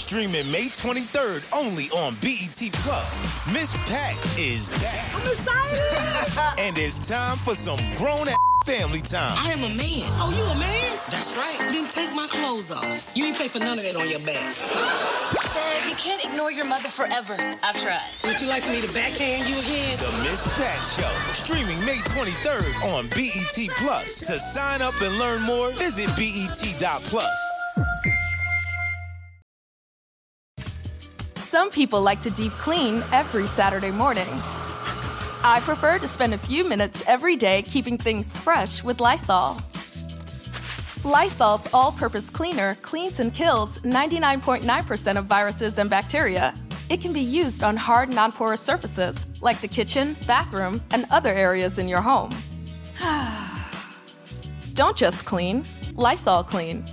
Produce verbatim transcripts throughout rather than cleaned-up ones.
streaming May twenty-third only on B E T Plus. Miss Pat is back. I'm excited. And it's time for some grown-ass family time. I am a man. Oh, you a man? That's right. Then take my clothes off. You ain't pay for none of that on your back. Dad, you can't ignore your mother forever. I've tried. Would you like me to backhand you again? The Miss Pat Show, streaming May twenty-third on B E T Plus. To sign up and learn more, visit B E T dot plus. Some people like to deep clean every Saturday morning. I prefer to spend a few minutes every day keeping things fresh with Lysol. Lysol's all-purpose cleaner cleans and kills ninety-nine point nine percent of viruses and bacteria. It can be used on hard, non-porous surfaces like the kitchen, bathroom, and other areas in your home. Don't just clean, Lysol clean.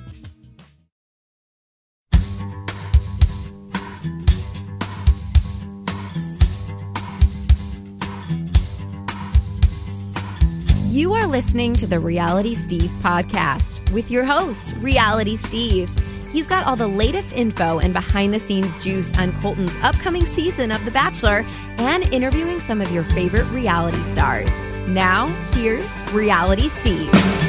You are listening to the Reality Steve podcast with your host, Reality Steve. He's got all the latest info and behind-the-scenes juice on Colton's upcoming season of The Bachelor and interviewing some of your favorite reality stars. Now, here's Reality Steve.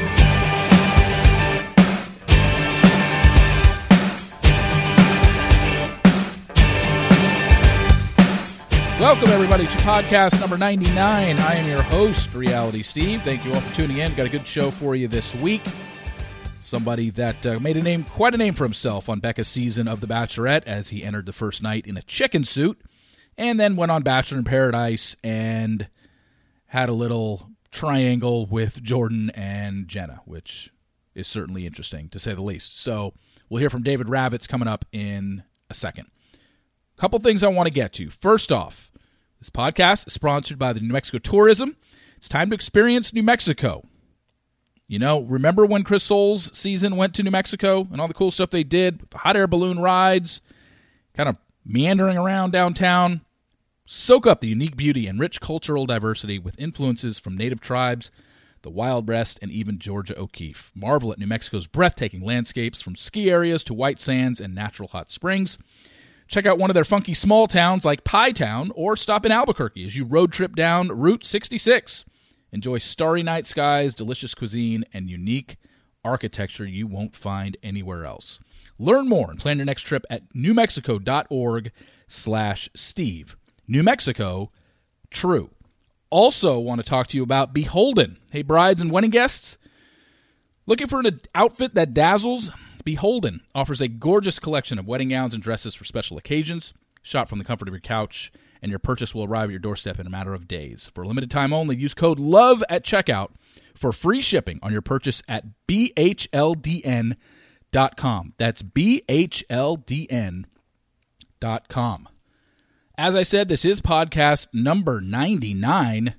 Welcome, everybody, to podcast number ninety-nine. I am your host, Reality Steve. Thank you all for tuning in. Got a good show for you this week. Somebody that uh, made a name, quite a name for himself on Becca's season of The Bachelorette as he entered the first night in a chicken suit and then went on Bachelor in Paradise and had a little triangle with Jordan and Jenna, which is certainly interesting, to say the least. So we'll hear from David Ravitz coming up in a second. A couple things I want to get to. First off, this podcast is sponsored by the New Mexico Tourism. It's time to experience New Mexico. You know, remember when Chris Soules' season went to New Mexico and all the cool stuff they did with the hot air balloon rides, kind of meandering around downtown? Soak up the unique beauty and rich cultural diversity with influences from native tribes, the Wild West, and even Georgia O'Keeffe. Marvel at New Mexico's breathtaking landscapes from ski areas to white sands and natural hot springs. Check out one of their funky small towns like Pie Town, or stop in Albuquerque as you road trip down Route sixty-six. Enjoy starry night skies, delicious cuisine, and unique architecture you won't find anywhere else. Learn more and plan your next trip at newmexico.org slash Steve. New Mexico, true. Also want to talk to you about Beholden. Hey, brides and wedding guests, looking for an outfit that dazzles? Beholden offers a gorgeous collection of wedding gowns and dresses for special occasions, shot from the comfort of your couch, and your purchase will arrive at your doorstep in a matter of days. For a limited time only, use code LOVE at checkout for free shipping on your purchase at B H L D N dot com. That's B H L D N dot com. As I said, this is podcast number ninety-nine,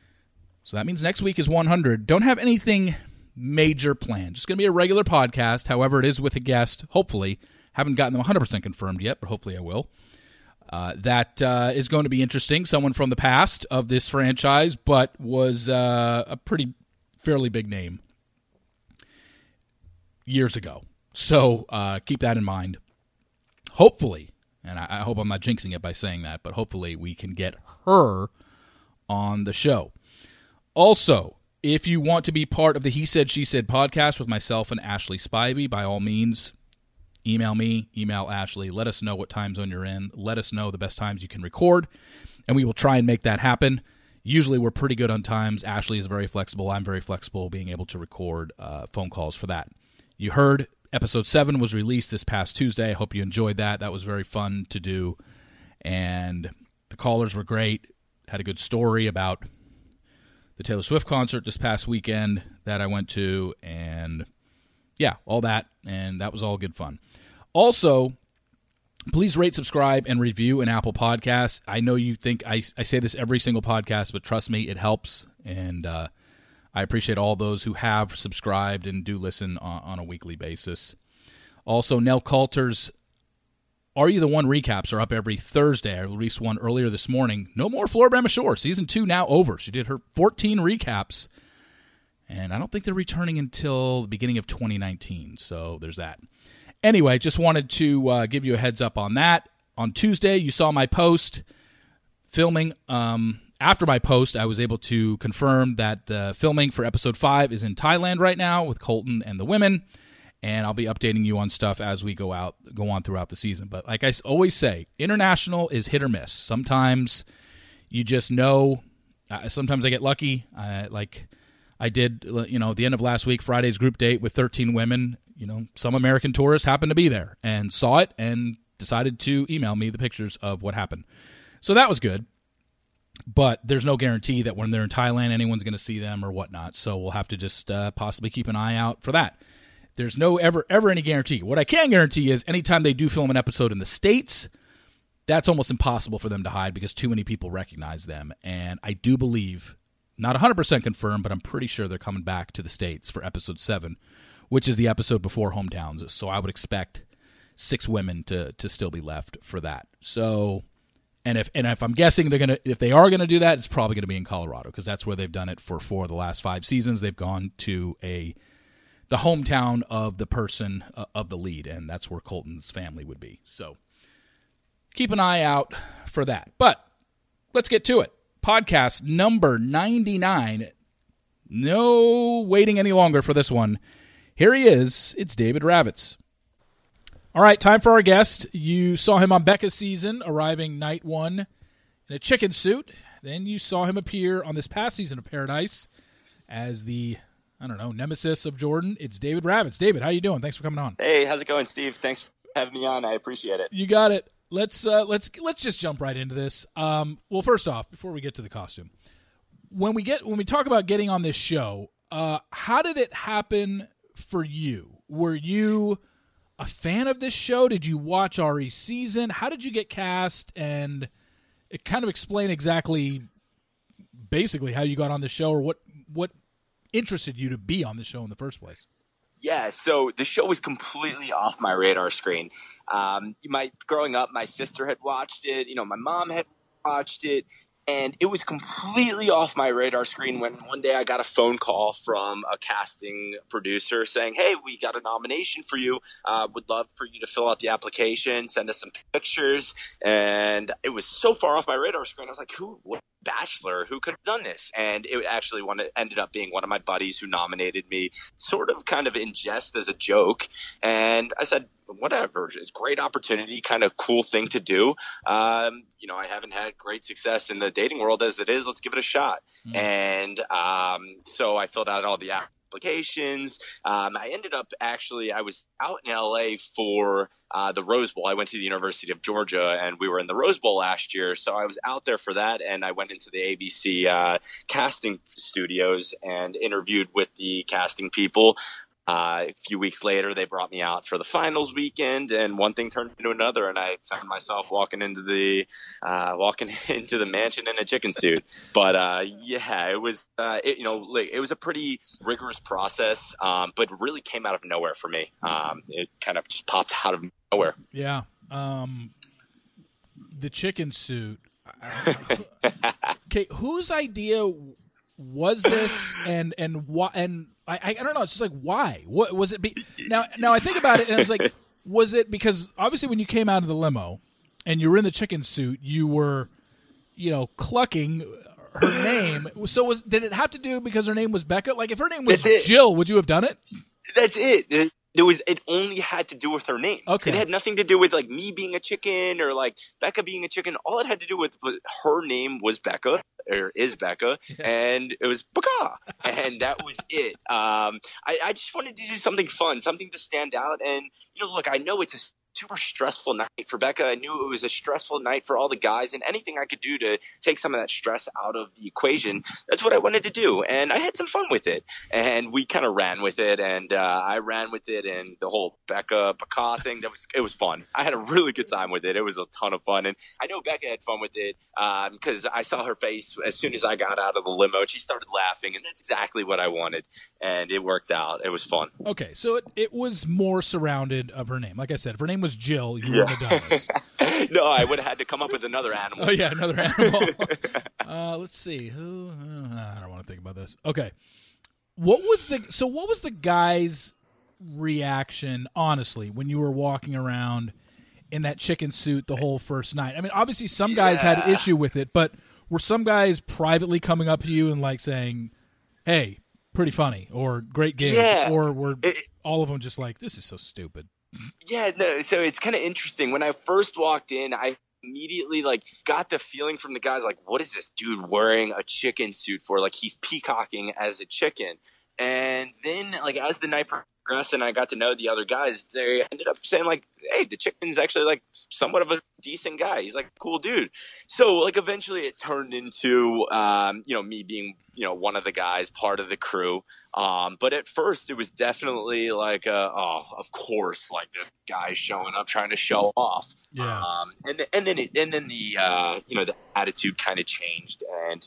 so that means next week is one hundred. Don't have anything major plan. Just going to be a regular podcast. However, it is with a guest, hopefully. Haven't gotten them one hundred percent confirmed yet, but hopefully I will. Uh, that uh, is going to be interesting. Someone from the past of this franchise, but was uh, a pretty fairly big name years ago. So uh, keep that in mind. Hopefully, and I, I hope I'm not jinxing it by saying that, but hopefully we can get her on the show. Also, if you want to be part of the He Said, She Said podcast with myself and Ashley Spivey, by all means, email me, email Ashley. Let us know what time zone you're in. Let us know the best times you can record, and we will try and make that happen. Usually we're pretty good on times. Ashley is very flexible. I'm very flexible being able to record uh, phone calls for that. You heard episode seven was released this past Tuesday. I hope you enjoyed that. That was very fun to do, and the callers were great. Had a good story about the Taylor Swift concert this past weekend that I went to, and yeah, all that, and that was all good fun. Also, please rate, subscribe, and review an Apple Podcast. I know you think I, I say this every single podcast, but trust me, it helps, and uh, I appreciate all those who have subscribed and do listen on, on a weekly basis. Also, Nell Coulter's Are You the One recaps are up every Thursday. I released one earlier this morning. No more Floribama Shore. Season two now over. She did her fourteen recaps, and I don't think they're returning until the beginning of twenty nineteen, so there's that. anyway, just wanted to uh, give you a heads up on that. On Tuesday, you saw my post filming. Um, after my post, I was able to confirm that the filming for episode five is in Thailand right now with Colton and the women, and I'll be updating you on stuff as we go out, go on throughout the season. But like I always say, international is hit or miss. Sometimes you just know. Uh, sometimes I get lucky. Uh, like I did, you know, at the end of last week, Friday's group date with thirteen women. You know, some American tourists happened to be there and saw it and decided to email me the pictures of what happened. So that was good. But there's no guarantee that when they're in Thailand, anyone's going to see them or whatnot. So we'll have to just uh, possibly keep an eye out for that. There's no ever, ever any guarantee. What I can guarantee is anytime they do film an episode in the States, that's almost impossible for them to hide because too many people recognize them. And I do believe, not one hundred percent confirmed, but I'm pretty sure they're coming back to the States for episode seven, which is the episode before Hometowns. So I would expect six women to to still be left for that. So, and if and if I'm guessing they're gonna, if they are gonna do that, it's probably gonna be in Colorado because that's where they've done it for four of the last five seasons. They've gone to a the hometown of the person uh, of the lead, and that's where Colton's family would be. So keep an eye out for that. But let's get to it. Podcast number ninety-nine. No waiting any longer for this one. Here he is. It's David Ravitz. All right, time for our guest. You saw him on Becca's season, arriving night one in a chicken suit. Then you saw him appear on this past season of Paradise as the, I don't know, nemesis of Jordan. It's David Ravitz. David, how you doing? Thanks for coming on. Hey, how's it going, Steve? Thanks for having me on. I appreciate it. You got it. Let's uh, let's let's just jump right into this. Um, well, first off, before we get to the costume, when we get when we talk about getting on this show, uh, how did it happen for you? Were you a fan of this show? Did you watch Ari's season? How did you get cast? And it kind of explain exactly, basically, how you got on the show or what what interested you to be on the show in the first place. Yeah, so the show was completely off my radar screen. Um, my growing up, my sister had watched it. You know, my mom had watched it. And it was completely off my radar screen when one day I got a phone call from a casting producer saying, hey, we got a nomination for you. Uh, would love for you to fill out the application, send us some pictures. And it was so far off my radar screen. I was like, who, what Bachelor, who could have done this? And it actually wanted, ended up being one of my buddies who nominated me, sort of kind of in jest as a joke. And I said, whatever, it's a great opportunity, kind of cool thing to do. Um, you know, I haven't had great success in the dating world as it is. Let's give it a shot. Mm. And um, so I filled out all the applications. Um, I ended up actually, I was out in L A for uh, the Rose Bowl. I went to the University of Georgia and we were in the Rose Bowl last year. So I was out there for that. And I went into the A B C uh, casting studios and interviewed with the casting people. Uh, a few weeks later, they brought me out for the finals weekend, and one thing turned into another, and I found myself walking into the uh, walking into the mansion in a chicken suit. But uh, yeah, it was uh, it, you know like, it was a pretty rigorous process, um, but really came out of nowhere for me. Um, it kind of just popped out of nowhere. Yeah, um, the chicken suit. Okay, whose idea was this, and and what and I, I don't know. It's just like, why? What was it? Be, now, now I think about it, and it's like, was it because obviously when you came out of the limo and you were in the chicken suit, you were, you know, clucking her name. So was did it have to do because her name was Becca? Like, if her name was Jill, would you have done it? That's it. It was. It only had to do with her name. Okay. It had nothing to do with like me being a chicken or like Becca being a chicken. All it had to do with was her name was Becca. Or is Becca, and it was Becca, and that was it. Um, I, I just wanted to do something fun, something to stand out. And you know, look, I know it's a super stressful night for Becca. I knew it was a stressful night for all the guys, and anything I could do to take some of that stress out of the equation, that's what I wanted to do. And I had some fun with it, and we kind of ran with it, and uh, I ran with it, and the whole Becca Becca thing, that was it was fun. I had a really good time with it. It was a ton of fun, and I know Becca had fun with it because um, I saw her face as soon as I got out of the limo. She started laughing, and that's exactly what I wanted, and it worked out. It was fun. Okay, so it, it was more surrounded of her name. Like I said, if her name was Jill, you yeah. wouldn't have done this. No, I would have had to come up with another animal. Oh, yeah, another animal. uh, let's see. Who? Uh, I don't want to think about this. Okay. What was the – so what was the guy's reaction, honestly, when you were walking around in that chicken suit the whole first night? I mean, obviously some guys yeah. had issue with it, but were some guys privately coming up to you and like saying, hey, pretty funny, or great game, yeah. or were it, all of them just like, this is so stupid? Yeah, no, so it's kind of interesting. When I first walked in, I immediately like got the feeling from the guys like, what is this dude wearing a chicken suit for? Like he's peacocking as a chicken. And then like as the night progressed and I got to know the other guys, they ended up saying like, hey, the chicken's actually like somewhat of a decent guy. He's like a cool dude. So like eventually it turned into, um, you know, me being, you know, one of the guys, part of the crew. Um, but at first it was definitely like, a, oh, of course, like this guy showing up trying to show off. Yeah. Um, and, the, and then it, and then the, uh, you know, the attitude kind of changed, and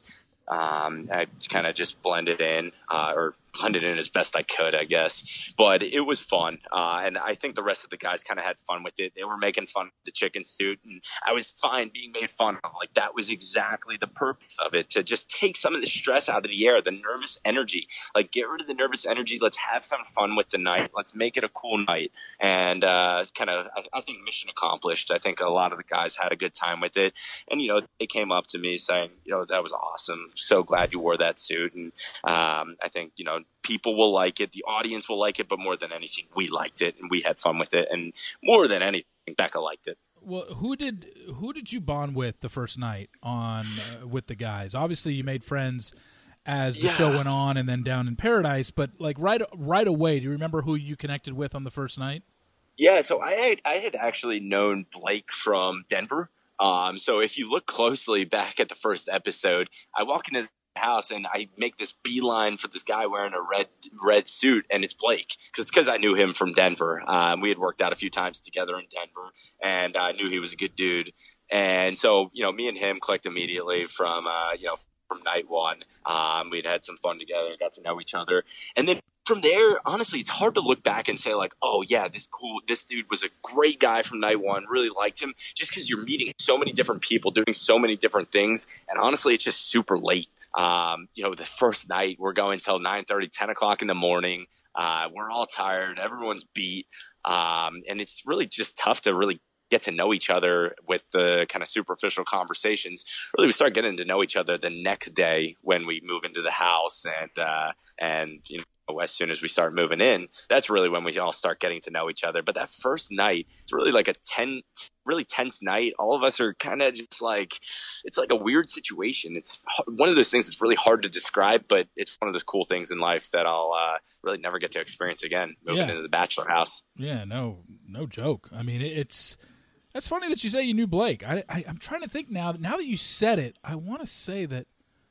um, I kind of just blended in, uh, or blended in as best I could, I guess. But it was fun. Uh, and I think the rest of the guys kind of had fun with it. They were making fun of the chicken suit, and I was fine being made fun of. Like, that was exactly the purpose of it, to just take some of the stress out of the air, the nervous energy. Like, get rid of the nervous energy. Let's have some fun with the night. Let's make it a cool night. And uh, kind of, I, I think mission accomplished. I think a lot of the guys had a good time with it. And, you know, they came up to me saying, you know, that was awesome. So glad you wore that suit. And um, I think, you know, people will like it. The audience will like it. But more than anything, we liked it and we had fun with it. And more than anything, Becca liked it. Well, who did who did you bond with the first night on uh, with the guys? Obviously, you made friends as the yeah. show went on, and then down in Paradise. But like right right away, do you remember who you connected with on the first night? Yeah, so I had, I had actually known Blake from Denver. Um, so if you look closely back at the first episode, I walk into the house and I make this beeline for this guy wearing a red red suit, and it's Blake. Cause it's because I knew him from Denver. Um, we had worked out a few times together in Denver, and I knew he was a good dude. And so, you know, me and him clicked immediately from, uh, you know, from night one. Um, we'd had some fun together, got to know each other. And then from there, honestly, it's hard to look back and say like, oh yeah, this cool, this dude was a great guy from night one, really liked him, just because you're meeting so many different people, doing so many different things. And honestly, it's just super late. Um, you know, the first night we're going till nine thirty, ten o'clock in the morning. Uh, we're all tired. Everyone's beat. Um, and it's really just tough to really get to know each other with the kind of superficial conversations. Really, we start getting to know each other the next day when we move into the house, and, uh, and, you know, as soon as we start moving in, that's really when we all start getting to know each other. But that first night, it's really like a ten, really tense night. All of us are kind of just like, it's like a weird situation. It's one of those things that's really hard to describe, but it's one of those cool things in life that I'll uh, really never get to experience again, moving yeah. into the bachelor house. Yeah, no, no joke. I mean, it's, that's funny that you say you knew Blake. I, I, I'm trying to think now, now that you said it, I want to say that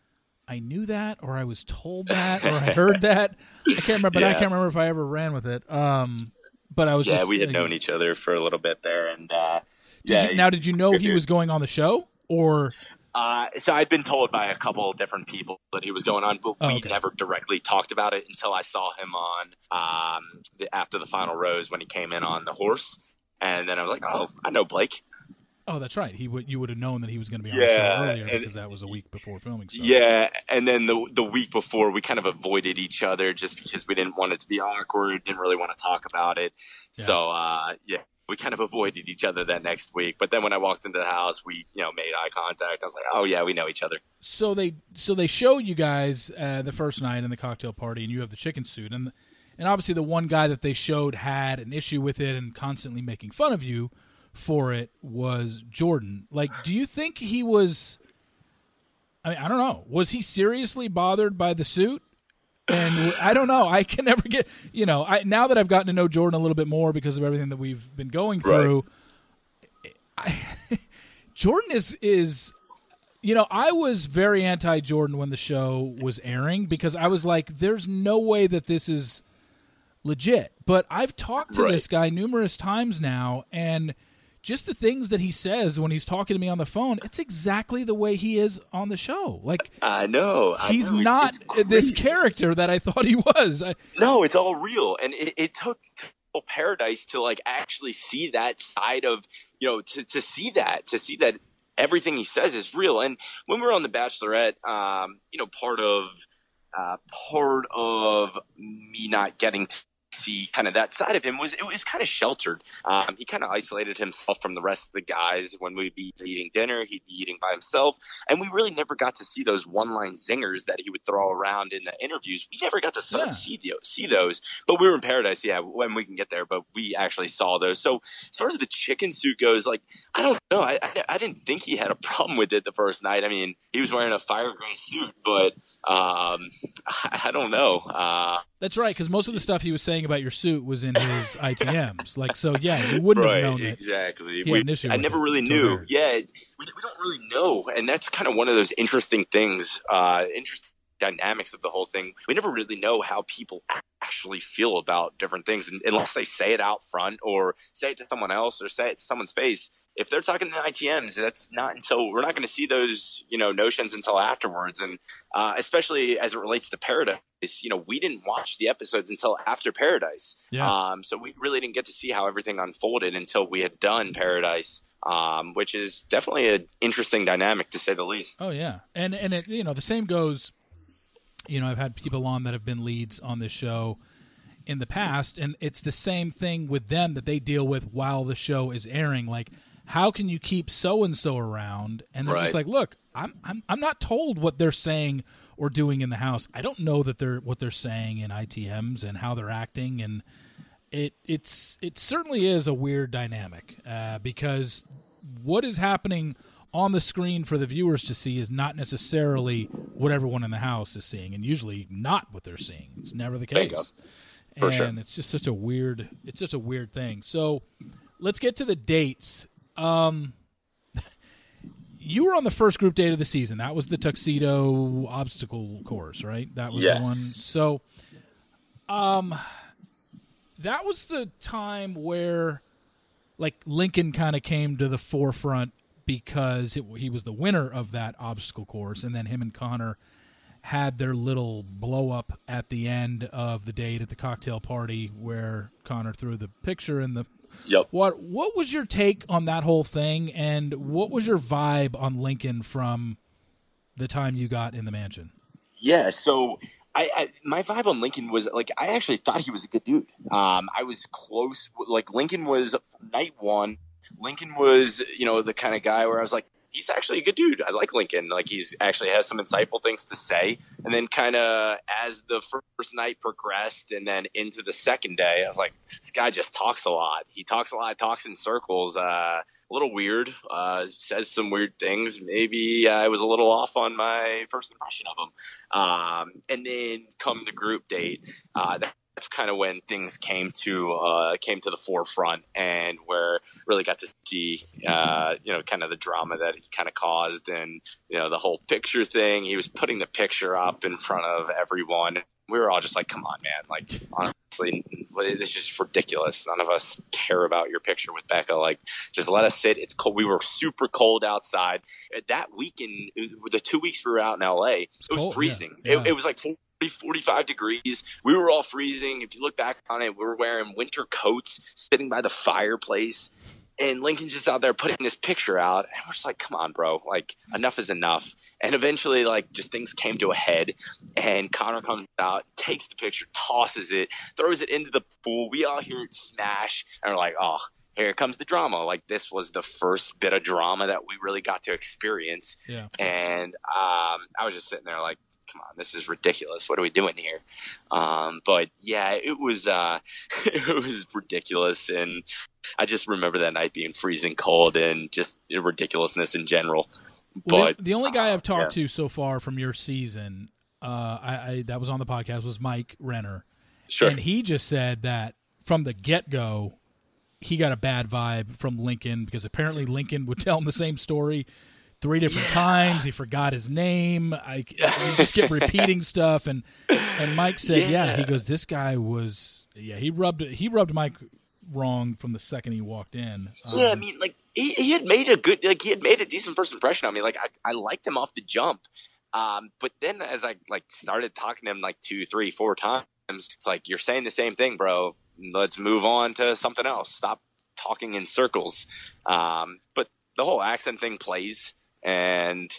I knew that, or I was told that, or I heard that. I can't remember, but yeah. I can't remember if I ever ran with it. Um, but I was yeah, just, we had uh, known each other for a little bit there, and uh, did yeah. You, now, did you know he was going on the show, or? Uh, so I'd been told by a couple of different people that he was going on, but oh, we okay. never directly talked about it until I saw him on um, the, after the final rose when he came in on the horse, and then I was like, oh, I know Blake. Oh, that's right. He would. You would have known that he was going to be on yeah, the show earlier and, because that was a week before filming. So. Yeah, and then the the week before, we kind of avoided each other just because we didn't want it to be awkward. Didn't really want to talk about it. Yeah. So uh, yeah, we kind of avoided each other that next week. But then when I walked into the house, we you know made eye contact. I was like, oh yeah, we know each other. So they so they show you guys uh, the first night in the cocktail party, and you have the chicken suit, and and obviously the one guy that they showed had an issue with it and constantly making fun of you for it was Jordan. Like, do you think he was, I mean, I don't know, was he seriously bothered by the suit? And I don't know, I can never get, you know, I now that I've gotten to know Jordan a little bit more because of everything that we've been going through, right. I, Jordan is, is, you know, I was very anti-Jordan when the show was airing because I was like, there's no way that this is legit. But I've talked to right. this guy numerous times now, and just the things that he says when he's talking to me on the phone, it's exactly the way he is on the show. Like, I know. I he's know. not it's, it's this character that I thought he was. I, no, it's all real. And it, it took Paradise to, like, actually see that side of, you know, to, to see that, to see that everything he says is real. And when we're on The Bachelorette, um, you know, part of, uh, part of me not getting to see kind of that side of him was it was kind of sheltered. Um, he kind of isolated himself from the rest of the guys. When we'd be eating dinner, he'd be eating by himself, and we really never got to see those one-line zingers that he would throw around in the interviews. We never got to yeah. see those, see those, but we were in Paradise, yeah, when we can get there, but we actually saw those. So as far as the chicken suit goes, like, I don't know. I, I, I didn't think he had a problem with it the first night. I mean, he was wearing a fire gray suit, but um, I, I don't know. Uh, That's right, because most of the stuff he was saying about your suit was in his I T Ms. Like, so yeah, you wouldn't right, have known that. Exactly. We, I never it. really It's knew. weird. Yeah, we, we don't really know, and that's kind of one of those interesting things, uh, interesting dynamics of the whole thing. We never really know how people actually feel about different things, and unless they say it out front or say it to someone else or say it to someone's face. If they're talking to the I T Ms, that's not until we're not going to see those, you know, notions until afterwards. And uh, especially as it relates to Paradise, you know, we didn't watch the episodes until after Paradise. Yeah. Um, so we really didn't get to see how everything unfolded until we had done Paradise, um, which is definitely an interesting dynamic to say the least. Oh, yeah. And, and it, you know, the same goes, you know, I've had people on that have been leads on this show in the past, and it's the same thing with them that they deal with while the show is airing. Like, how can you keep so-and-so around? And they're right. just like, look, I'm I'm I'm not told what they're saying or doing in the house. I don't know that they're what they're saying in I T Ms and how they're acting, and it it's it certainly is a weird dynamic uh, because what is happening on the screen for the viewers to see is not necessarily what everyone in the house is seeing, and usually not what they're seeing. It's never the case. For and sure. it's just such a weird it's just a weird thing. So let's get to the dates. Um, you were on the first group date of the season. That was the tuxedo obstacle course, right? That was yes. the one. So, um, that was the time where, like, Lincoln kind of came to the forefront because it, he was the winner of that obstacle course, and then him and Connor had their little blow up at the end of the date at the cocktail party where Connor threw the picture in the. Yep. What What was your take on that whole thing, and what was your vibe on Lincoln from the time you got in the mansion? Yeah, so I, I my vibe on Lincoln was like I actually thought he was a good dude. Um, I was close. Like Lincoln was night one. Lincoln was you know the kind of guy where I was like, he's actually a good dude. I like Lincoln. Like he's actually has some insightful things to say. And then kind of as the first night progressed and then into the second day, I was like, this guy just talks a lot. He talks a lot, talks in circles, uh, a little weird, uh, says some weird things. Maybe I was a little off on my first impression of him. Um, and then come the group date, uh, that, that's kind of when things came to uh, came to the forefront, and where really got to see uh, you know kind of the drama that he kind of caused, and you know the whole picture thing. He was putting the picture up in front of everyone. We were all just like, "Come on, man! Like honestly, this is just ridiculous. None of us care about your picture with Becca. Like, just let us sit. It's cold. We were super cold outside that weekend. The two weeks we were out in L A, it was cold, freezing. Yeah. Yeah. It, it was like forty, forty-five degrees. We were all freezing. If you look back on it, we were wearing winter coats, sitting by the fireplace. And Lincoln's just out there putting this picture out. And we're just like, come on, bro. Like, enough is enough. And eventually, like, just things came to a head. And Connor comes out, takes the picture, tosses it, throws it into the pool. We all hear it smash. And we're like, oh, here comes the drama. Like, this was the first bit of drama that we really got to experience. Yeah. And um, I was just sitting there like, come on, this is ridiculous. What are we doing here? Um, but yeah, it was, uh, it was ridiculous. And I just remember that night being freezing cold and just ridiculousness in general. Well, But the, the only guy uh, I've talked yeah. to so far from your season, uh, I, I that was on the podcast, was Mike Renner. Sure. And he just said that from the get-go, he got a bad vibe from Lincoln because apparently Lincoln would tell him the same story three different yeah. times. He forgot his name. I he just kept repeating stuff, and and Mike said, yeah. yeah, he goes, this guy was, yeah, he rubbed he rubbed Mike wrong from the second he walked in. Um, yeah, I mean, like he, he had made a good, like he had made a decent first impression on me. Like I, I liked him off the jump, um, but then as I like started talking to him like two, three, four times, it's like you're saying the same thing, bro. Let's move on to something else. Stop talking in circles. Um, but the whole accent thing plays. And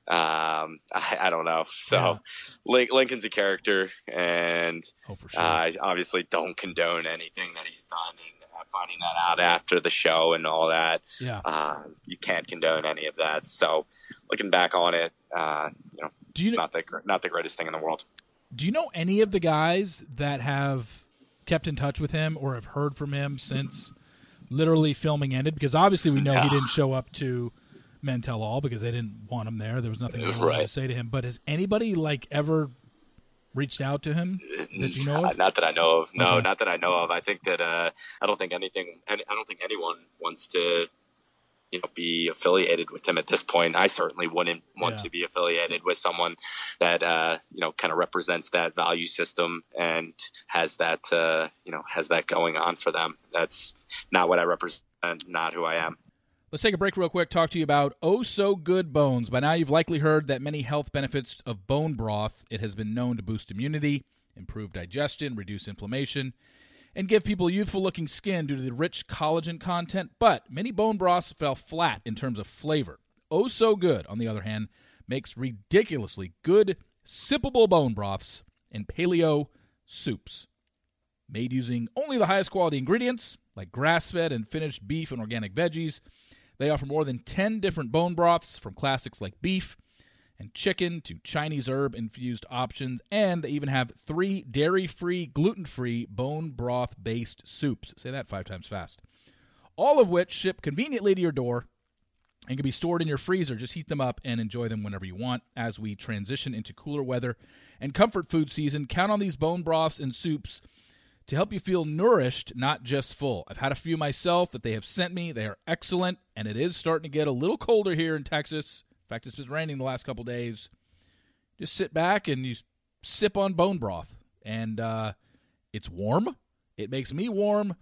Um, I, I don't know. So Yeah. Lin- Lincoln's a character, and Oh, for sure. uh, I obviously don't condone anything that he's done. And uh, finding that out after the show and all that, Yeah. um, you can't condone any of that. So looking back on it, uh, you know, Do you it's kn- not the gr- not the greatest thing in the world. Do you know any of the guys that have kept in touch with him or have heard from him since literally filming ended? Because obviously we know he No. didn't show up to Men Tell All because they didn't want him there. There was nothing they wanted Right. to say to him. But has anybody like ever reached out to him that you know of? Not that I know of. No, Okay. not that I know of. I think that uh, I don't think anything. I don't think anyone wants to, you know, be affiliated with him at this point. I certainly wouldn't want Yeah. to be affiliated with someone that uh, you know kind of represents that value system and has that uh, you know has that going on for them. That's not what I represent. Not who I am. Let's take a break real quick, talk to you about Oh So Good Bones. By now you've likely heard that many health benefits of bone broth. It has been known to boost immunity, improve digestion, reduce inflammation, and give people youthful-looking skin due to the rich collagen content, but many bone broths fell flat in terms of flavor. Oh So Good, on the other hand, makes ridiculously good, sippable bone broths and paleo soups. Made using only the highest quality ingredients, like grass-fed and finished beef and organic veggies. They offer more than ten different bone broths, from classics like beef and chicken to Chinese herb-infused options, and they even have three dairy-free, gluten-free bone broth-based soups. Say that five times fast. All of which ship conveniently to your door and can be stored in your freezer. Just heat them up and enjoy them whenever you want. As we transition into cooler weather and comfort food season, count on these bone broths and soups to help you feel nourished, not just full. I've had a few myself that they have sent me. They are excellent, and it is starting to get a little colder here in Texas. In fact, it's been raining the last couple days. Just sit back and you sip on bone broth, and uh, it's warm. It makes me warm,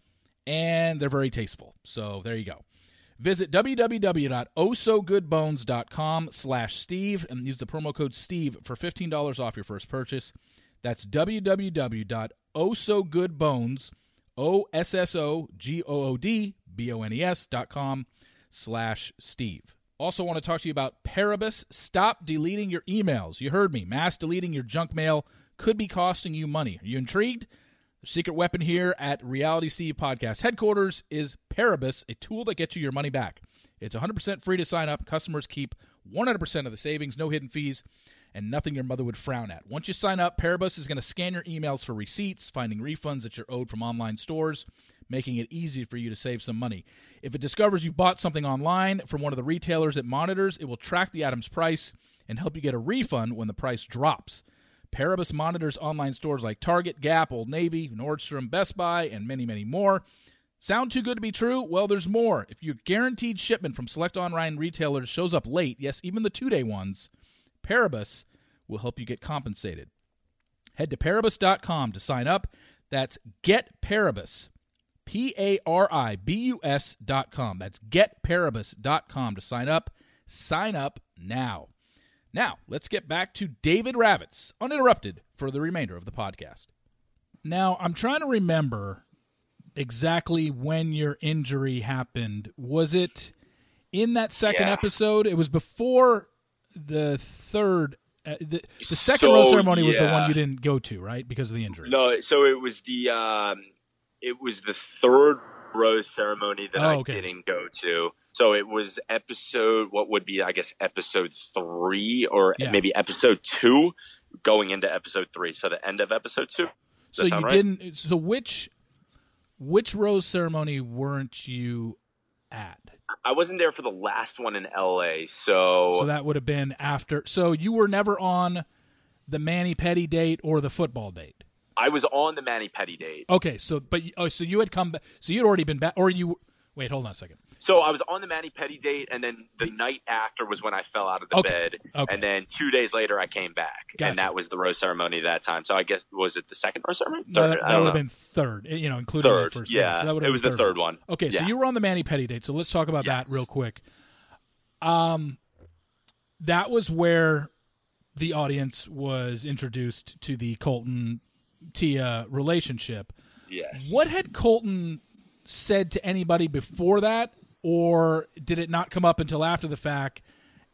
and they're very tasteful. So there you go. Visit www.ohsogoodbones.com slash Steve and use the promo code Steve for fifteen dollars off your first purchase. That's www.ohsogoodbones, O S S O G O O D B O N E S dot com slash Steve. Also want to talk to you about Paribus. Stop deleting your emails. You heard me. Mass deleting your junk mail could be costing you money. Are you intrigued? The secret weapon here at Reality Steve Podcast headquarters is Paribus, a tool that gets you your money back. It's one hundred percent free to sign up. Customers keep one hundred percent of the savings, no hidden fees, and nothing your mother would frown at. Once you sign up, Paribus is going to scan your emails for receipts, finding refunds that you're owed from online stores, making it easy for you to save some money. If it discovers you bought something online from one of the retailers it monitors, it will track the item's price and help you get a refund when the price drops. Paribus monitors online stores like Target, Gap, Old Navy, Nordstrom, Best Buy, and many, many more. Sound too good to be true? Well, there's more. If your guaranteed shipment from select online retailers shows up late, yes, even the two-day ones, Paribus will help you get compensated. Head to Paribus dot com to sign up. That's Get Paribus, P A R I B U S dot com. That's Get Paribus dot com to sign up. Sign up now. Now, let's get back to David Ravitz, uninterrupted, for the remainder of the podcast. Now, I'm trying to remember exactly when your injury happened. Was it in that second Yeah. episode? It was before the third. Uh, the, the second So, rose ceremony was the yeah. one you didn't go to, right? Because of the injury. No, so it was the um, it was the third rose ceremony that Oh, I okay. didn't go to. So it was episode, what would be, I guess, episode three or Yeah. maybe episode two, going into episode three. So the end of episode two. Does So that you sound right? didn't. So which which rose ceremony weren't you at? I wasn't there for the last one in L A. So, So that would have been after. So you were never on the Manny Petty date or the football date. I was on the Manny Petty date. Okay, so but oh, so you had come back. So you'd already been back, or you. Wait, hold on a second. So I was on the Manny Petty date, and then the night after was when I fell out of the Okay. bed. Okay. And then two days later, I came back, Gotcha. and that was the rose ceremony that time. So I guess, was it the second rose ceremony? No, Third? that, I that don't would have know. been third. You know, including Third, the first. yeah. so that would It have was been the third one. Okay, so Yeah. you were on the Manny Petty date. So let's talk about Yes. that real quick. Um, that was where the audience was introduced to the Colton Tia relationship. Yes. What had Colton said to anybody before that, or did it not come up until after the fact?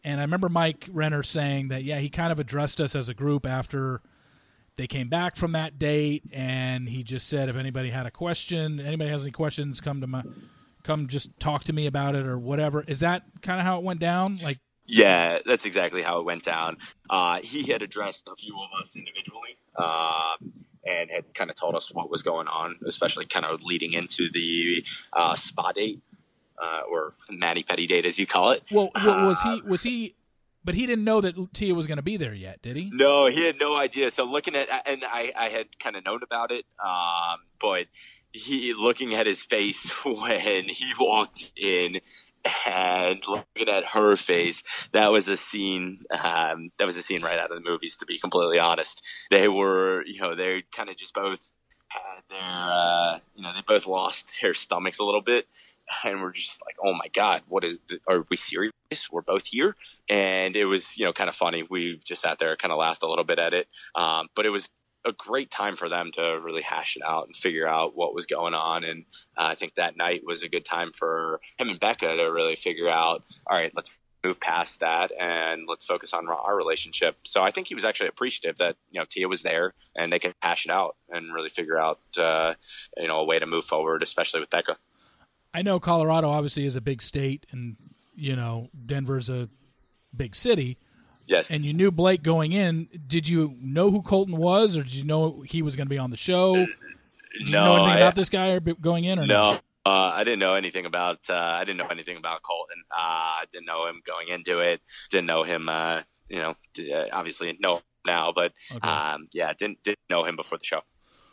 And I remember Mike Renner saying that, yeah, he kind of addressed us as a group after they came back from that date, and he just said, if anybody had a question, anybody has any questions, come to my, come just talk to me about it or whatever. Is that kind of how it went down? Like, yeah, that's exactly how it went down. Uh, he had addressed a few of us individually, uh, and had kind of told us what was going on, especially kind of leading into the uh, spa date, uh, or mani-pedi date, as you call it. Well, was he? Was he? But he didn't know that Tia was going to be there yet, did he? No, he had no idea. So looking at, and I, I had kind of known about it, um, but he looking at his face when he walked in. And looking at her face, that was a scene. Um, that was a scene right out of the movies. To be completely honest, they were, you know, they kind of just both had their, uh, you know, they both lost their stomachs a little bit, and we're just like, oh my god, what is? Are we serious? We're both here, and it was, you know, kind of funny. We just sat there, kind of laughed a little bit at it, um, but it was a great time for them to really hash it out and figure out what was going on. And uh, I think that night was a good time for him and Becca to really figure out, all right, let's move past that and let's focus on our relationship. So I think he was actually appreciative that, you know, Tia was there and they could hash it out and really figure out, uh, you know, a way to move forward, especially with Becca. I know Colorado obviously is a big state, and, you know, Denver's a big city. Yes. And you knew Blake going in. Did you know who Colton was, or did you know he was going to be on the show? Did you no, know anything I, about this guy going in, or no? No, uh, I didn't know anything about. Uh, I didn't know anything about Colton. Uh, I didn't know him going into it. Didn't know him. Uh, you know, uh, obviously know him now, but okay. um, yeah, didn't didn't know him before the show.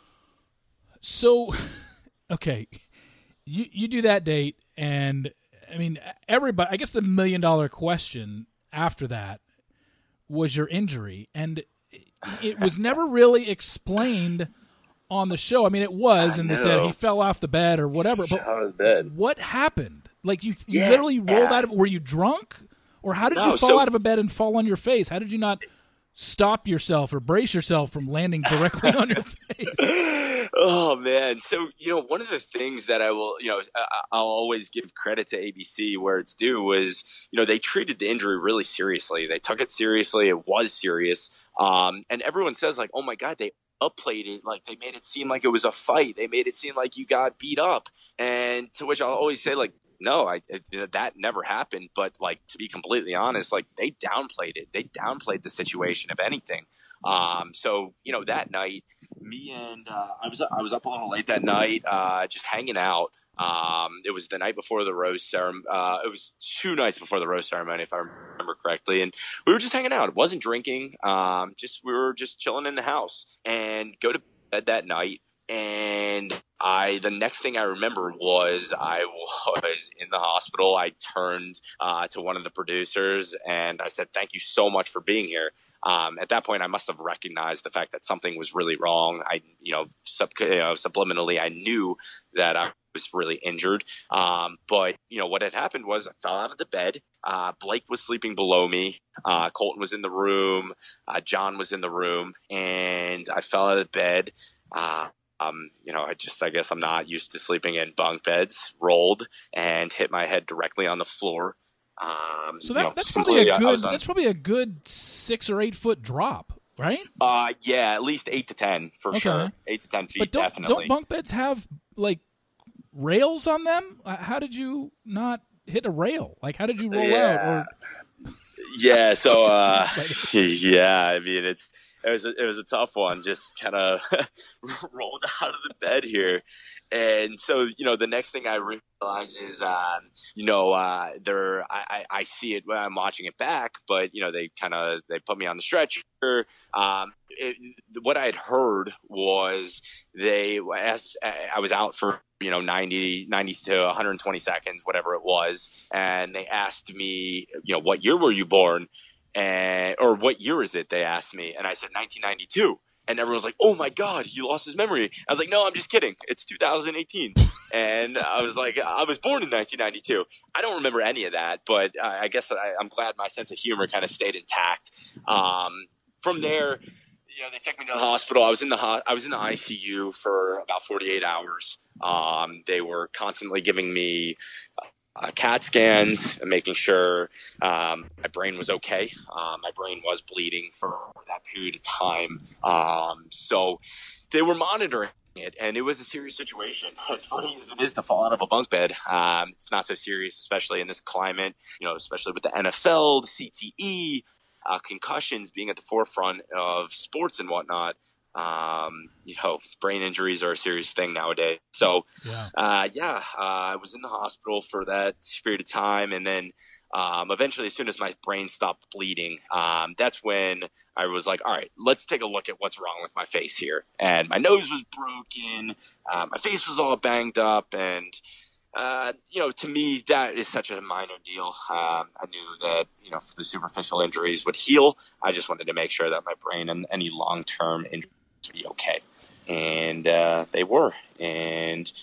So, okay, you you do that date, and I mean, everybody. I guess the million dollar question after that was your injury, and it was never really explained on the show. I mean, it was, and they said he fell off the bed or whatever. But out of the bed. What happened? Like, you, you yeah. literally rolled out of. Were you drunk, or how did no, you fall so, out of a bed and fall on your face? How did you not stop yourself or brace yourself from landing directly on your face? Oh man! So you know, one of the things that I will, you know, I'll always give credit to A B C where it's due was, you know, they treated the injury really seriously. They took it seriously. It was serious, um, and everyone says like, "Oh my god, they upplayed it. Like they made it seem like it was a fight. They made it seem like you got beat up." And to which I'll always say like, no, I it, that never happened. But like, to be completely honest, like they downplayed it. They downplayed the situation, if anything. Um, so you know, that night, me and uh, I was I was up a little late that night, uh, just hanging out. Um, it was the night before the rose ceremony. Uh, it was two nights before the rose ceremony, if I remember correctly. And we were just hanging out. It wasn't drinking. Um, just we were just chilling in the house and go to bed that night. And I, the next thing I remember was I was in the hospital. I turned uh, to one of the producers and I said, "Thank you so much for being here." Um, at that point, I must have recognized the fact that something was really wrong. I, you know, sub, you know subliminally, I knew that I was really injured. Um, but, you know, what had happened was I fell out of the bed. Uh, Blake was sleeping below me. Uh, Colton was in the room. Uh, John was in the room. And I fell out of the bed. Uh, Um, you know, I just, I guess I'm not used to sleeping in bunk beds, rolled and hit my head directly on the floor. Um, so that, you know, that's probably a good, on, that's probably a good six or eight foot drop, right? Uh, yeah, at least eight to ten for okay. sure. Eight to ten feet, but don't, definitely. Don't bunk beds have like rails on them? How did you not hit a rail? Like, how did you roll yeah. out? Or... Yeah, so uh, yeah, I mean, it's it was a, it was a tough one. Just kind of rolled out of the bed here, and so you know, the next thing I realize is, um, you know, uh, there I, I, I see it when I'm watching it back, but you know, they kind of they put me on the stretcher. Um, it, what I had heard was they as I was out for, you know, ninety, ninety to one hundred twenty seconds, whatever it was. And they asked me, you know, what year were you born? And, or what year is it? They asked me. And I said, nineteen ninety-two. And everyone's like, oh my God, he lost his memory. I was like, no, I'm just kidding. It's two thousand eighteen. And I was like, I was born in nineteen ninety-two. I don't remember any of that, but uh, I guess I, I'm glad my sense of humor kind of stayed intact. Um, from there, you know, they took me to the hospital. I was in the ho- I was in the I C U for about forty-eight hours. Um, they were constantly giving me uh, CAT scans and making sure um, my brain was okay. Uh, my brain was bleeding for that period of time. Um, so they were monitoring it, and it was a serious situation. As funny as it is to fall out of a bunk bed, um, it's not so serious, especially in this climate, you know, especially with the N F L, the C T E, uh, concussions being at the forefront of sports and whatnot. Um, you know, brain injuries are a serious thing nowadays. So, yeah, uh, yeah uh, I was in the hospital for that period of time. And then um, eventually, as soon as my brain stopped bleeding, um, that's when I was like, all right, let's take a look at what's wrong with my face here. And my nose was broken. Uh, my face was all banged up. And, uh, you know, to me, that is such a minor deal. Um, I knew that, you know, the superficial injuries would heal. I just wanted to make sure that my brain and any long-term injuries to be okay. And uh, they were. And,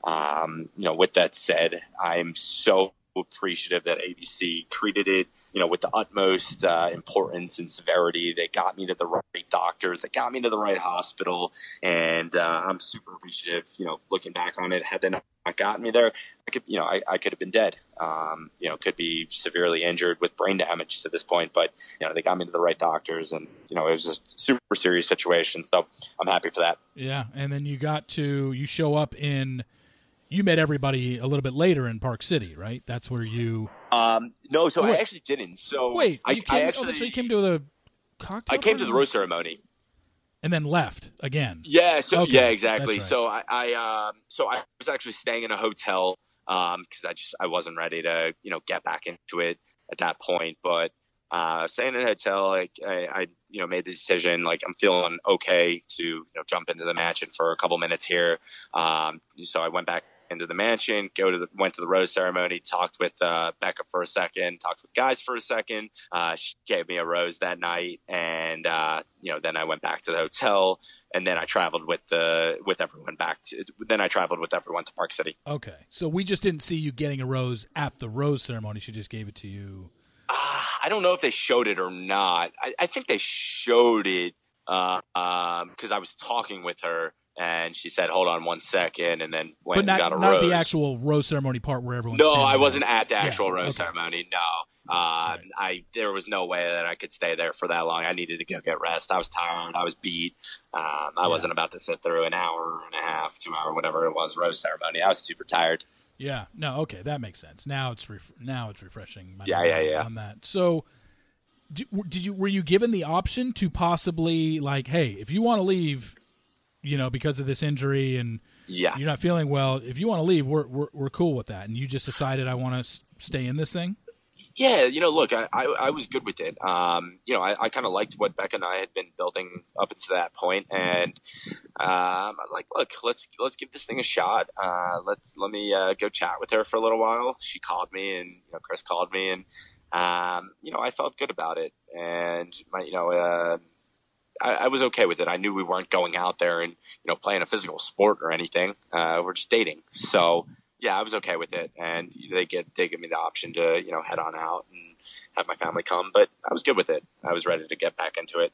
um, you know, with that said, I'm so appreciative that A B C treated it, you know, with the utmost uh, importance and severity. They got me to the right doctors. They got me to the right hospital. And uh, I'm super appreciative, you know, looking back on it. Had they not gotten me there, I could, you know, I, I could have been dead. Um, you know, could be severely injured with brain damage to this point. But, you know, they got me to the right doctors. And, you know, it was just a super serious situation. So I'm happy for that. Yeah. And then you got to, you show up in, you met everybody a little bit later in Park City, right? That's where you. Um, no, so oh, I actually didn't. So wait, I, you came, I actually, oh, so you came to the cocktail. I came party? to the rose ceremony, and then left again. Yeah. So okay. yeah, exactly. Right. So I, I, um, so I was actually staying in a hotel um, because I just I wasn't ready to you know get back into it at that point, but. Uh, staying in a hotel, like I, I, you know, made the decision. Like I'm feeling okay to, you know, jump into the mansion for a couple minutes here. Um, so I went back into the mansion, go to the, went to the rose ceremony, talked with uh, Becca for a second, talked with guys for a second. Uh, she gave me a rose that night, and uh, you know, then I went back to the hotel, and then I traveled with the with everyone back to. Then I traveled with everyone to Park City. Okay, so we just didn't see you getting a rose at the rose ceremony. She just gave it to you. Uh, I don't know if they showed it or not. I, I think they showed it because uh, um, I was talking with her, and she said, "Hold on one second," and then went but not, and got a not rose. the actual rose ceremony part where everyone's No, I wasn't there. at the actual yeah, rose okay. ceremony. No, uh, I there was no way that I could stay there for that long. I needed to go get rest. I was tired. I was beat. Um, I yeah. wasn't about to sit through an hour and a half, two hour, whatever it was, rose ceremony. I was super tired. Yeah, no, okay, that makes sense. Now it's ref- now it's refreshing. Yeah, yeah, yeah. On that, so did, did you were you given the option to possibly like, hey, if you want to leave, you know, because of this injury and yeah. you're not feeling well, if you want to leave, we're we're we're cool with that, and you just decided I want to s- stay in this thing? Yeah, you know, look, I, I, I was good with it. Um, you know, I, I kind of liked what Becca and I had been building up until that point, and um, I was like, look, let's let's give this thing a shot. Uh, let's let me uh, go chat with her for a little while. She called me, and you know, Chris called me, and um, you know, I felt good about it, and my, you know, uh, I, I was okay with it. I knew we weren't going out there and you know playing a physical sport or anything. Uh, we're just dating, so. Yeah, I was okay with it, and they get they give me the option to you know head on out and have my family come, but I was good with it. I was ready to get back into it.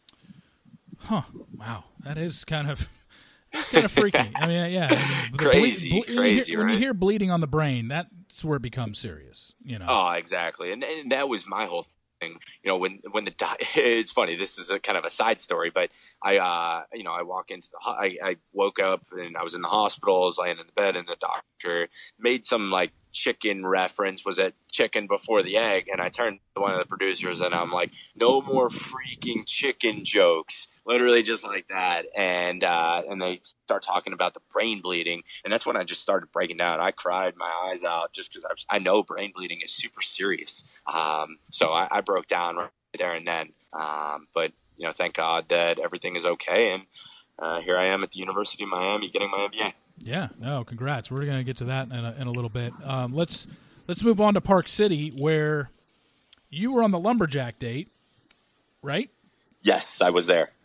Huh? Wow, that is kind of that's kind of freaky. I mean, yeah, I mean, crazy, ble- ble- crazy. When you, hear, right? when you hear bleeding on the brain, that's where it becomes serious. You know. Oh, exactly, and, and that was my whole thing. You know, when when the di- it's funny. This is a kind of a side story, but I, uh, you know, I walk into the, ho- I, I woke up and I was in the hospital. I was laying in the bed, and the doctor made some like chicken reference. Was it chicken before the egg? And I turned to one of the producers, and I'm like, "No more freaking chicken jokes!" Literally just like that. And uh, and they start talking about the brain bleeding, and that's when I just started breaking down. I cried my eyes out just because I, I know brain bleeding is super serious. Um, so I, I broke down right there and then. Um, but you know, thank God that everything is okay, and uh, here I am at the University of Miami getting my M B A. Yeah, no, congrats. We're going to get to that in a, in a little bit. Um, let's let's move on to Park City, where you were on the lumberjack date, right? Yes, I was there.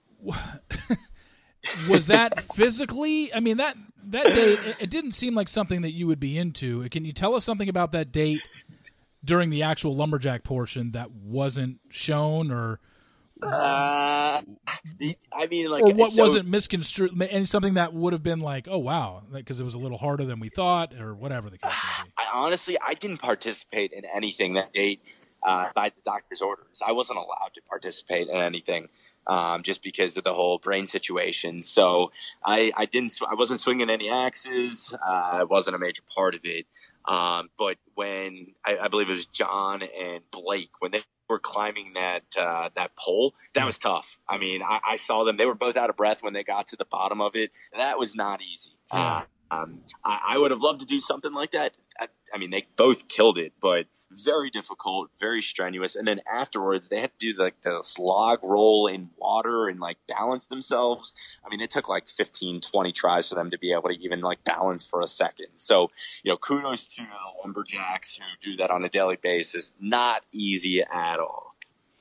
Was that physically? I mean, that that date, it, it didn't seem like something that you would be into. Can you tell us something about that date during the actual lumberjack portion that wasn't shown, or Uh, I mean, like, or what so, wasn't misconstrued, and something that would have been like, oh wow, because it was a little harder than we thought, or whatever the case may be. I honestly, I didn't participate in anything that date uh, by the doctor's orders. I wasn't allowed to participate in anything, um, just because of the whole brain situation. So I, I didn't, sw- I wasn't swinging any axes. Uh, it wasn't a major part of it. Um, but when I, I believe it was John and Blake, when they were climbing that uh, that pole, that was tough. I mean, I, I saw them; they were both out of breath when they got to the bottom of it. That was not easy. Yeah. Uh, um, I, I would have loved to do something like that. I, I mean, they both killed it, but very difficult, very strenuous. And then afterwards, they had to do like this log roll in water and like balance themselves. I mean, it took like fifteen, twenty tries for them to be able to even like balance for a second. So, you know, kudos to the lumberjacks who do that on a daily basis. Not easy at all.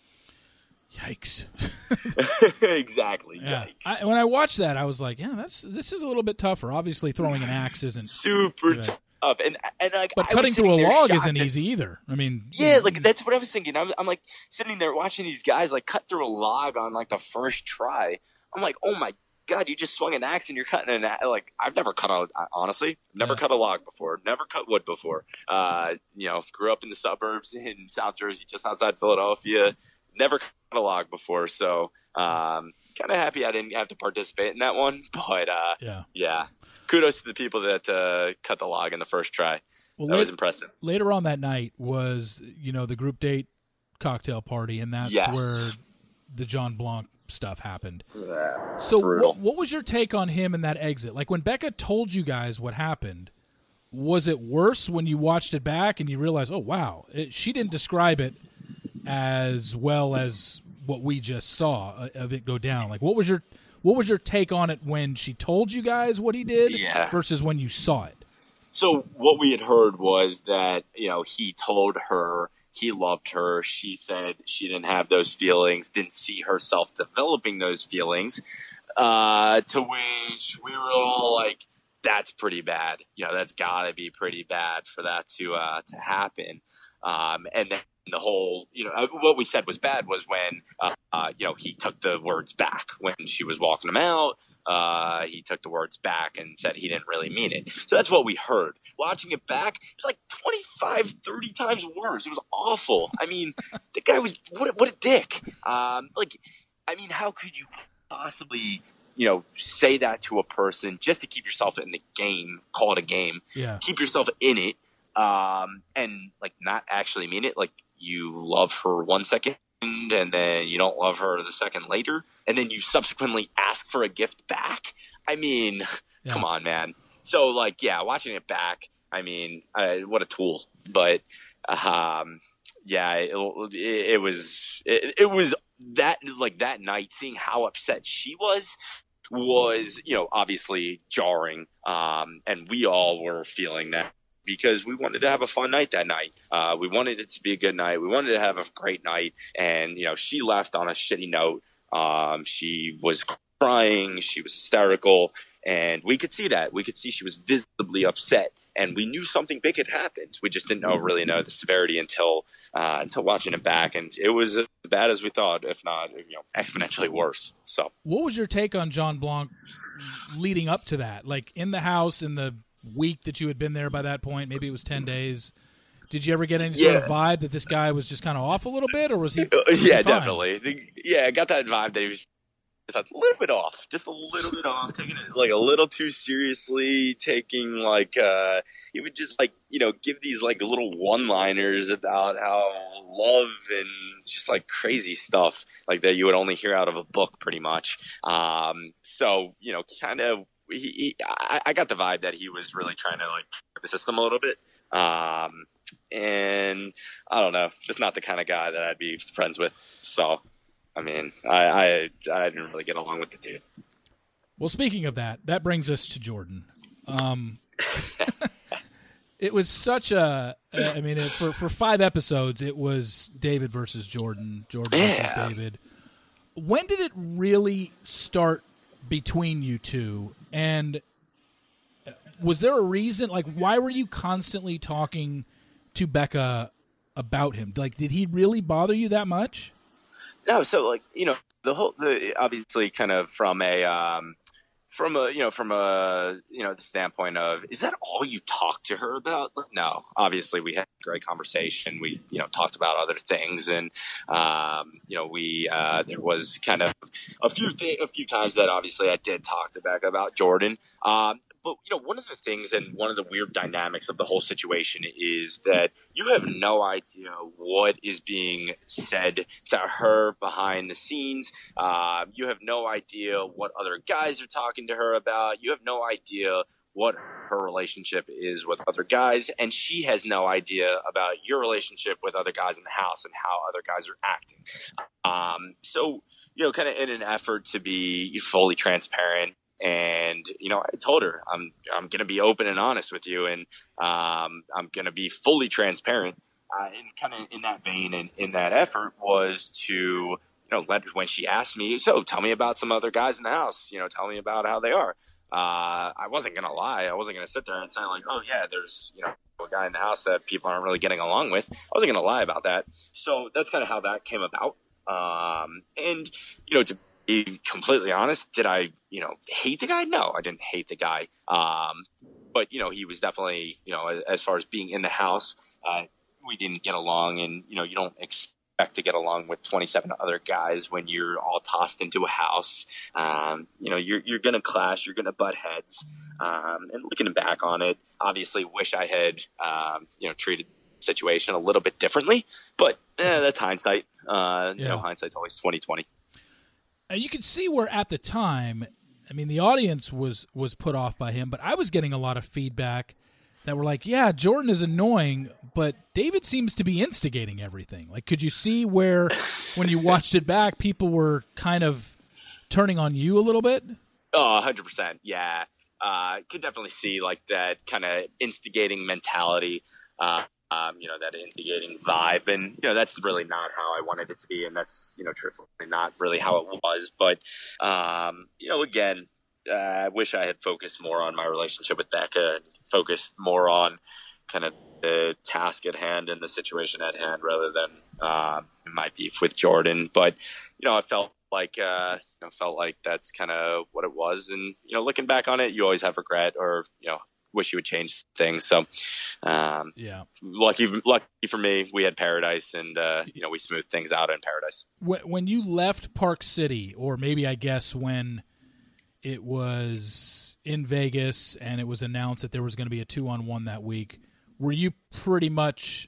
Yikes. Exactly. Yeah. Yikes. I, when I watched that, I was like, yeah, that's this is a little bit tougher. Obviously, throwing an axe isn't super yeah. tough. And, and like, but I cutting was through a there log shocked isn't that- easy either. I mean, Yeah, like that's what I was thinking. I'm, I'm like sitting there watching these guys like cut through a log on like the first try. I'm like, oh my God, you just swung an axe and you're cutting an axe. Like I've never cut a, honestly, never Yeah. cut a log before, never cut wood before. Uh, you know, grew up in the suburbs in South Jersey, just outside Philadelphia, never cut a log before. So um, kind of happy I didn't have to participate in that one. But uh, yeah. yeah, kudos to the people that uh, cut the log in the first try. Well, that late, was impressive. Later on that night was, you know, the group date cocktail party, and that's Yes. where the John Blanc stuff happened. Yeah, so brutal. what, what was your take on him and that exit? Like when Becca told you guys what happened, was it worse when you watched it back and you realized, oh, wow, it, she didn't describe it as well as what we just saw of it go down? Like what was your what was your take on it when she told you guys what he did Yeah. versus when you saw it? So what we had heard was that, you know, he told her he loved her. She said she didn't have those feelings, didn't see herself developing those feelings, uh, to which we were all like, that's pretty bad. You know, that's got to be pretty bad for that to uh, to happen. Um, and then the whole, you know, what we said was bad was when, uh, uh, you know, he took the words back when she was walking him out. Uh, he took the words back and said he didn't really mean it. So that's what we heard. Watching it back, it was like twenty-five, thirty times worse. It was awful. I mean, the guy was, what, what a dick. Um, like, I mean, how could you possibly, you know, say that to a person just to keep yourself in the game, call it a game, Yeah. keep yourself in it, um, and like not actually mean it. Like you love her one second and then you don't love her the second later, and then you subsequently ask for a gift back. I mean, Yeah. come on, man. So like, yeah, watching it back, I mean, uh, what a tool. But um, yeah, it, it, it was it, it was that like that night, seeing how upset she was was, you know, obviously jarring, um, and we all were feeling that. Because we wanted to have a fun night that night. Uh, we wanted it to be a good night. We wanted to have a great night. And, you know, she left on a shitty note. Um, she was crying. She was hysterical. And we could see that. We could see she was visibly upset. And we knew something big had happened. We just didn't know really know the severity until uh, until watching it back. And it was as bad as we thought, if not, you know, exponentially worse. So, what was your take on John Blanc leading up to that? Like in the house in the week that you had been there by that point, maybe it was ten days. Did you ever get any sort Yeah. of vibe that this guy was just kind of off a little bit, or was he? Uh, Was he yeah, fine? definitely. Yeah, I got that vibe that he was just a little bit off, just a little bit off, taking it like a little too seriously, taking like, uh, he would just like, you know, give these like little one-liners about how love and just like crazy stuff like that you would only hear out of a book pretty much. Um, so, you know, kind of, he, he I, I got the vibe that he was really trying to like trick the system a little bit. Um, and I don't know, just not the kind of guy that I'd be friends with. So, I mean, I, I, I didn't really get along with the dude. Well, speaking of that, that brings us to Jordan. Um, it was such a, I mean, it, for, for five episodes, it was David versus Jordan, Jordan Yeah. versus David. When did it really start between you two? And was there a reason, like, why were you constantly talking to Becca about him? Like, did he really bother you that much? no, so like, you know, the whole, the obviously kind of from a, um, from a, you know, from a, you know, the standpoint of, is that all you talked to her about? No, obviously we had a great conversation. We, you know, talked about other things, and, um, you know, we, uh, there was kind of a few th- a few times that obviously I did talk to Becca about Jordan. Um, But, you know, one of the things and one of the weird dynamics of the whole situation is that you have no idea what is being said to her behind the scenes. Uh, you have no idea what other guys are talking to her about. You have no idea what her relationship is with other guys. And she has no idea about your relationship with other guys in the house and how other guys are acting. Um, so, you know, kind of in an effort to be fully transparent, and, you know, I told her I'm I'm going to be open and honest with you, and um, I'm going to be fully transparent. Uh, and kind of in that vein and in that effort was to, you know, let when she asked me, so tell me about some other guys in the house, you know, tell me about how they are. Uh, I wasn't going to lie. I wasn't going to sit there and say like, oh, yeah, there's, you know, a guy in the house that people aren't really getting along with. I wasn't going to lie about that. So that's kind of how that came about. Um, and, you know, to be completely honest, did I, you know, hate the guy? No, I didn't hate the guy. Um, but, you know, he was definitely, you know, as, as far as being in the house, uh, we didn't get along. And, you know, you don't expect to get along with twenty-seven other guys when you're all tossed into a house. Um, you know, you're, you're going to clash, you're going to butt heads. Um, and looking back on it, obviously wish I had, um, you know, treated the situation a little bit differently, but eh, that's hindsight. Uh, yeah. You know, hindsight's always twenty twenty. You could see where at the time, I mean, the audience was was put off by him, but I was getting a lot of feedback that were like, yeah, Jordan is annoying, but David seems to be instigating everything. Like, could you see where, when you watched it back, people were kind of turning on you a little bit? Oh, one hundred percent, yeah. Uh, could definitely see, like, that kind of instigating mentality. Uh Um, you know, that instigating vibe. And, you know, that's really not how I wanted it to be. And that's, you know, truthfully not really how it was. But, um, you know, again, uh, I wish I had focused more on my relationship with Becca and focused more on kind of the task at hand and the situation at hand rather than uh, my beef with Jordan. But, you know, I felt like, uh, you know, felt like that's kind of what it was. And, you know, looking back on it, you always have regret or, you know, wish you would change things. So, um, yeah, lucky, lucky for me, we had Paradise, and uh, you know, we smoothed things out in Paradise. When you left Park City, or maybe I guess when it was in Vegas and it was announced that there was going to be a two-on-one that week, were you pretty much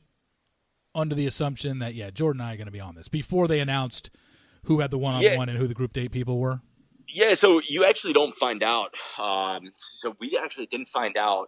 under the assumption that yeah, Jordan and I are going to be on this before they announced who had the one-on-one yeah. and who the group date people were? Yeah, so you actually don't find out. Um, so we actually didn't find out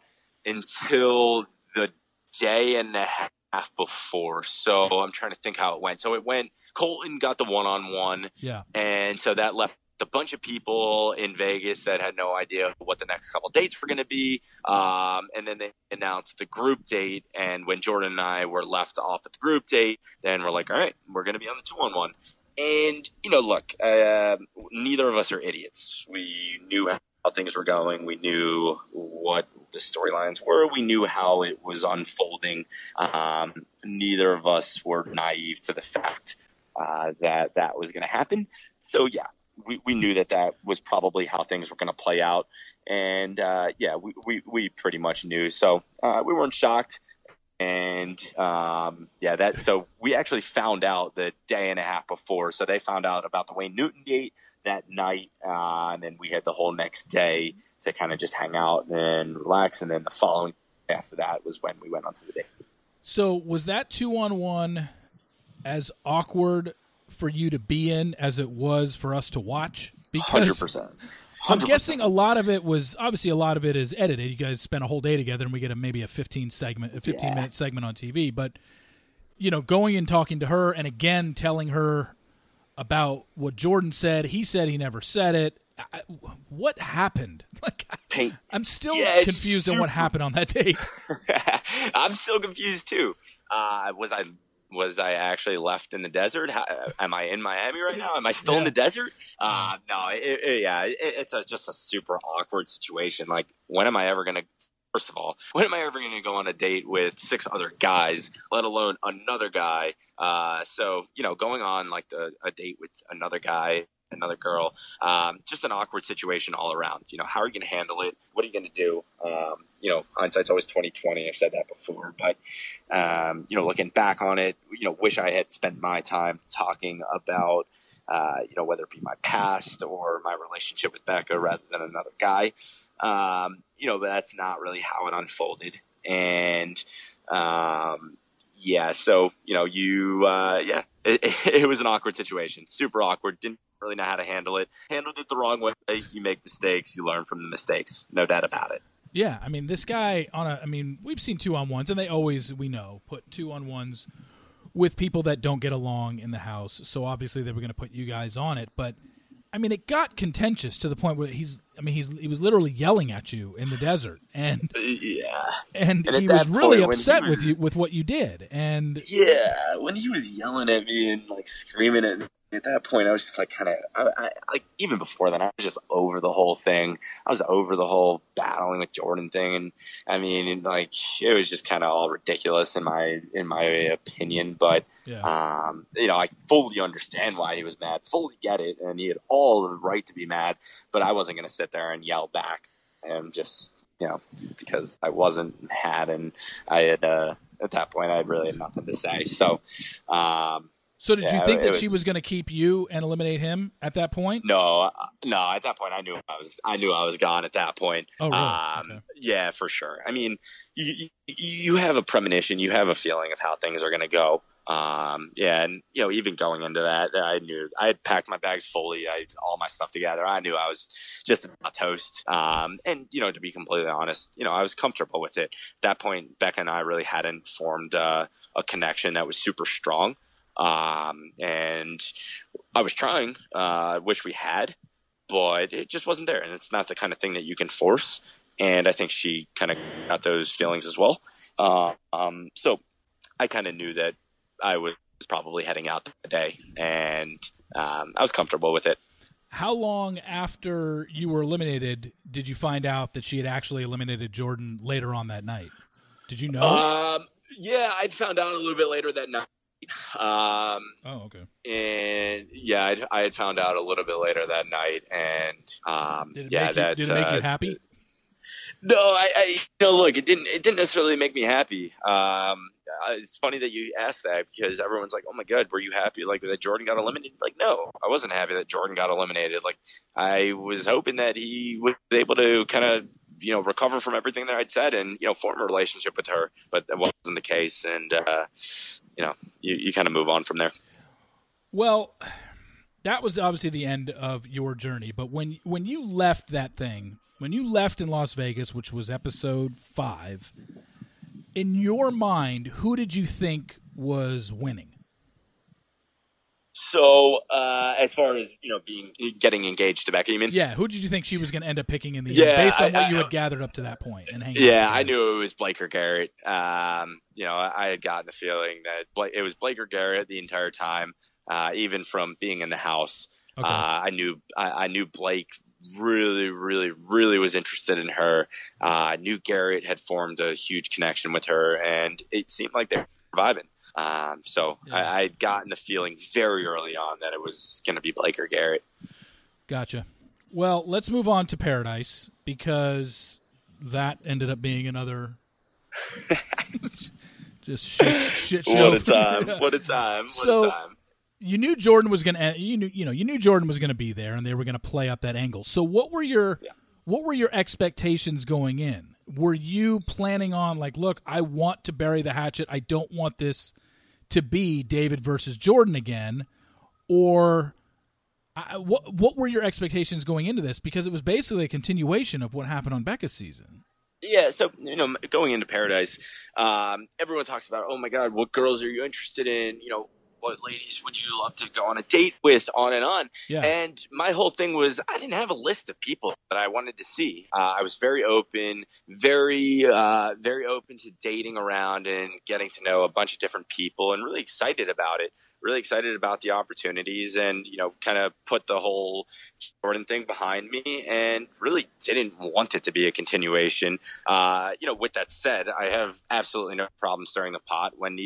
until the day and a half before. So I'm trying to think how it went. So it went, Colton got the one-on-one. Yeah. And so that left a bunch of people in Vegas that had no idea what the next couple dates were going to be. Um, and then they announced the group date. And when Jordan and I were left off at the group date, then we're like, all right, we're going to be on the two-on-one. And, you know, look, uh, neither of us are idiots. We knew how things were going. We knew what the storylines were. We knew how it was unfolding. Um, neither of us were naive to the fact uh, that that was going to happen. So, yeah, we, we knew that that was probably how things were going to play out. And, uh, yeah, we, we, we pretty much knew. So uh, we weren't shocked. And, um, yeah, that, so we actually found out the day and a half before. So they found out about the Wayne Newton date that night. Uh, and then we had the whole next day to kind of just hang out and relax. And then the following after that was when we went on to the date. So was that two on one as awkward for you to be in as it was for us to watch? Because one hundred percent. I'm guessing a lot of it was obviously a lot of it is edited. You guys spent a whole day together, and we get a maybe a fifteen segment, a fifteen yeah. minute segment on T V. But you know, going and talking to her, and again telling her about what Jordan said. He said he never said it. I, what happened? Like, I, I'm still yeah, confused on what happened on that date. I'm still confused too. Uh, was I? Was I actually left in the desert? How, am I in Miami right now? Am I still yeah. in the desert? Uh, no, it, it, yeah, it, it's a, just a super awkward situation. Like, when am I ever going to, first of all, when am I ever going to go on a date with six other guys, let alone another guy Uh, so, you know, going on like the, a date with another guy, another girl, um, just an awkward situation all around. You know, how are you going to handle it? What are you going to do? Um, you know, hindsight's always twenty twenty. I've said that before, but, um, you know, looking back on it, you know, wish I had spent my time talking about, uh, you know, whether it be my past or my relationship with Becca rather than another guy. Um, you know, but that's not really how it unfolded. And, um, yeah, so, you know, you, uh, yeah, it, it was an awkward situation, super awkward. Didn't really know how to handle it. Handled it the wrong way. You make mistakes, you learn from the mistakes. No doubt about it. Yeah, I mean, this guy on a, I mean, we've seen two on ones, and they always, we know, put two on ones with people that don't get along in the house. So obviously they were going to put you guys on it, but I mean, it got contentious to the point where he's, I mean, he's, he was literally yelling at you in the desert, and yeah, and, and he was really point, upset was, with you with what you did, and yeah, when he was yelling at me and like screaming at me, at that point, I was just like kind of, I, I, like even before then, I was just over the whole thing. I was over the whole battling with Jordan thing, and I mean, like it was just kind of all ridiculous in my in my opinion. But yeah. um, you know, I fully understand why he was mad, fully get it, and he had all the right to be mad. But I wasn't going to sit there and yell back, and just you know, because I wasn't mad, and I had uh, at that point, I really had nothing to say. So. Um, So did yeah, you think that was, she was going to keep you and eliminate him at that point? No, no. At that point, I knew I was. I knew I was gone. At that point, oh really? Um, okay. Yeah, for sure. I mean, you you have a premonition. You have a feeling of how things are going to go. Um, yeah, and you know, even going into that, I knew I had packed my bags fully. I had all my stuff together. I knew I was just about toast. Um, and you know, to be completely honest, you know, I was comfortable with it. At that point, Becca and I really hadn't formed uh, a connection that was super strong. Um, and I was trying, uh, wish we had, but it just wasn't there. And it's not the kind of thing that you can force. And I think she kind of got those feelings as well. Uh, um, so I kind of knew that I was probably heading out that day, and, um, I was comfortable with it. How long after you were eliminated did you find out that she had actually eliminated Jordan later on that night? Did you know? Um, yeah, I'd found out a little bit later that night. Um, oh, okay. And yeah, I'd, I had found out a little bit later that night, and um, did it yeah, make you, that did it make uh, you happy? No, I, I, you know, look, it didn't, it didn't necessarily make me happy. Um, it's funny that you asked that, because everyone's like, "Oh my God, were you happy like that Jordan got eliminated?" Like, no, I wasn't happy that Jordan got eliminated. Like, I was hoping that he was able to kind of, you know, recover from everything that I'd said and, you know, form a relationship with her, but that wasn't the case. And, uh, you know, you, you kind of move on from there. Well, that was obviously the end of your journey. But when when you left that thing, when you left in Las Vegas, which was episode five, in your mind, who did you think was winning? So, uh, as far as, you know, being getting engaged to Becca, you mean? Yeah, who did you think she was going to end up picking in the yeah, end, based on I, what I, you had gathered up to that point and hanging Yeah, out I knew it was Blake or Garrett. Um, you know, I, I had gotten the feeling that Blake, it was Blake or Garrett the entire time, uh, even from being in the house. Okay. Uh, I knew I, I knew Blake really, really, really was interested in her. Uh, I knew Garrett had formed a huge connection with her, and it seemed like they were vibing. Um, so yeah. I, I'd gotten the feeling very early on that it was going to be Blake or Garrett. Gotcha. Well, let's move on to Paradise, because that ended up being another just shit, shit show. What a time! What a time! What so, a time! You knew Jordan was going to, you knew, you know, you knew Jordan was going to be there, and they were going to play up that angle. So, what were your, yeah. what were your expectations going in? Were you planning on, like, look, I want to bury the hatchet. I don't want this to be David versus Jordan again, or I, what? What were your expectations going into this? Because it was basically a continuation of what happened on Becca's season. Yeah, so, you know, going into Paradise, um, everyone talks about, oh my God, what girls are you interested in? You know, what ladies would you love to go on a date with, on and on. Yeah. And my whole thing was, I didn't have a list of people that I wanted to see. Uh, I was very open, very, uh, very open to dating around and getting to know a bunch of different people, and really excited about it. Really excited about the opportunities, and, you know, kind of put the whole Jordan thing behind me, and really didn't want it to be a continuation. Uh, you know, with that said, I have absolutely no problem stirring the pot when need be.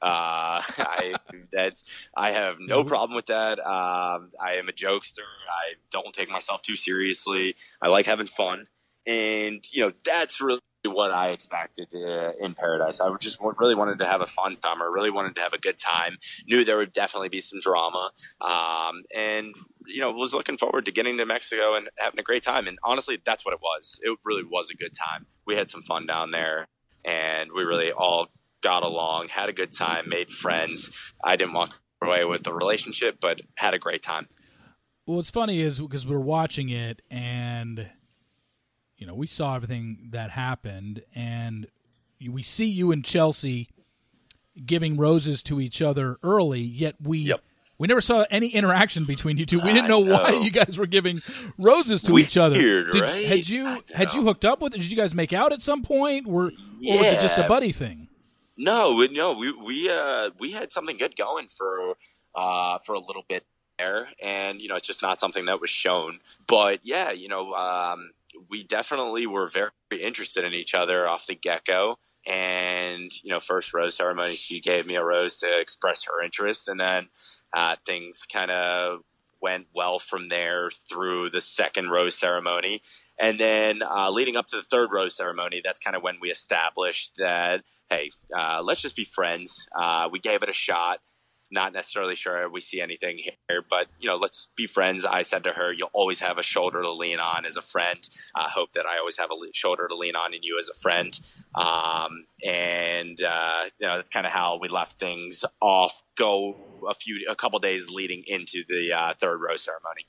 Uh, I that I have no problem with that. Um, I am a jokester. I don't take myself too seriously. I like having fun, and you know that's really what I expected uh, in Paradise. I just really wanted to have a fun summer. Really wanted to have a good time. Knew there would definitely be some drama, um, and you know was looking forward to getting to Mexico and having a great time. And honestly, that's what it was. It really was a good time. We had some fun down there, and we really all got along, had a good time, made friends. I didn't walk away with the relationship, but had a great time. Well, what's funny is because we're watching it and, you know, we saw everything that happened, and we see you and Chelsea giving roses to each other early, yet we yep. we never saw any interaction between you two. We didn't know, know. why you guys were giving roses to Weird, each other. Did, right? Had you had you hooked up with it? Did you guys make out at some point? Were, yeah. Or was it just a buddy thing? No, we, no, we we uh, we had something good going for uh, for a little bit there, and you know, it's just not something that was shown. But yeah, you know, um, we definitely were very interested in each other off the get-go. And you know, first rose ceremony, she gave me a rose to express her interest, and then uh, things kind of went well from there through the second rose ceremony. And then uh, leading up to the third rose ceremony, that's kind of when we established that, hey, uh, let's just be friends. Uh, we gave it a shot. Not necessarily sure we see anything here, but, you know, let's be friends. I said to her, you'll always have a shoulder to lean on as a friend. I hope that I always have a le- shoulder to lean on in you as a friend. Um, and, uh, you know, that's kind of how we left things off, go a few, a couple days leading into the uh, third rose ceremony.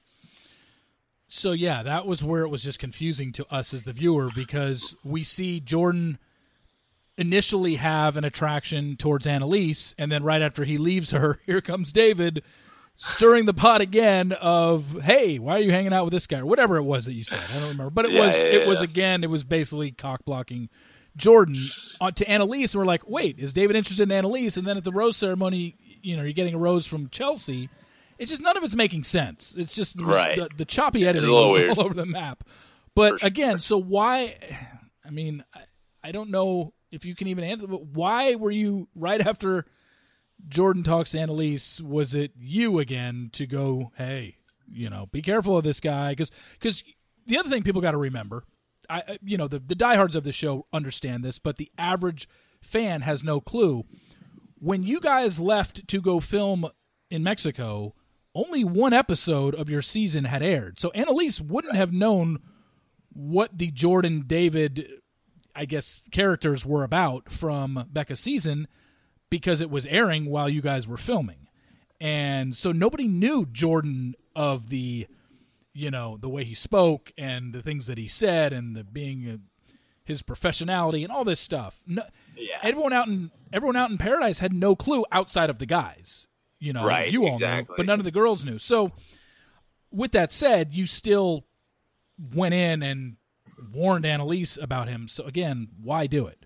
So, yeah, that was where it was just confusing to us as the viewer, because we see Jordan initially have an attraction towards Annalise, and then right after he leaves her, here comes David stirring the pot again of, hey, why are you hanging out with this guy? Or whatever it was that you said. I don't remember. But it yeah, was, yeah, it was yeah. again, it was basically cock-blocking Jordan on to Annalise, and we're like, wait, is David interested in Annalise? And then at the rose ceremony, you know, you're getting a rose from Chelsea. It's just none of it's making sense. It's just right. the, the choppy editing was was all over the map. But sure. again, so why, I mean, I, I don't know if you can even answer, but why were you, right after Jordan talks to Annalise, was it you again to go, hey, you know, be careful of this guy? Because because the other thing people got to remember, I you know, the, the diehards of the show understand this, but the average fan has no clue. When you guys left to go film in Mexico, only one episode of your season had aired. So Annalise wouldn't have known what the Jordan David, I guess, characters were about from Becca's season, because it was airing while you guys were filming. And so nobody knew Jordan of the, you know, the way he spoke and the things that he said and the being a, his professionality and all this stuff. No, yeah. Everyone out in everyone out in Paradise had no clue outside of the guys. You know, right, you all exactly. knew, but none of the girls knew. So with that said, you still went in and warned Annalise about him. So again, why do it?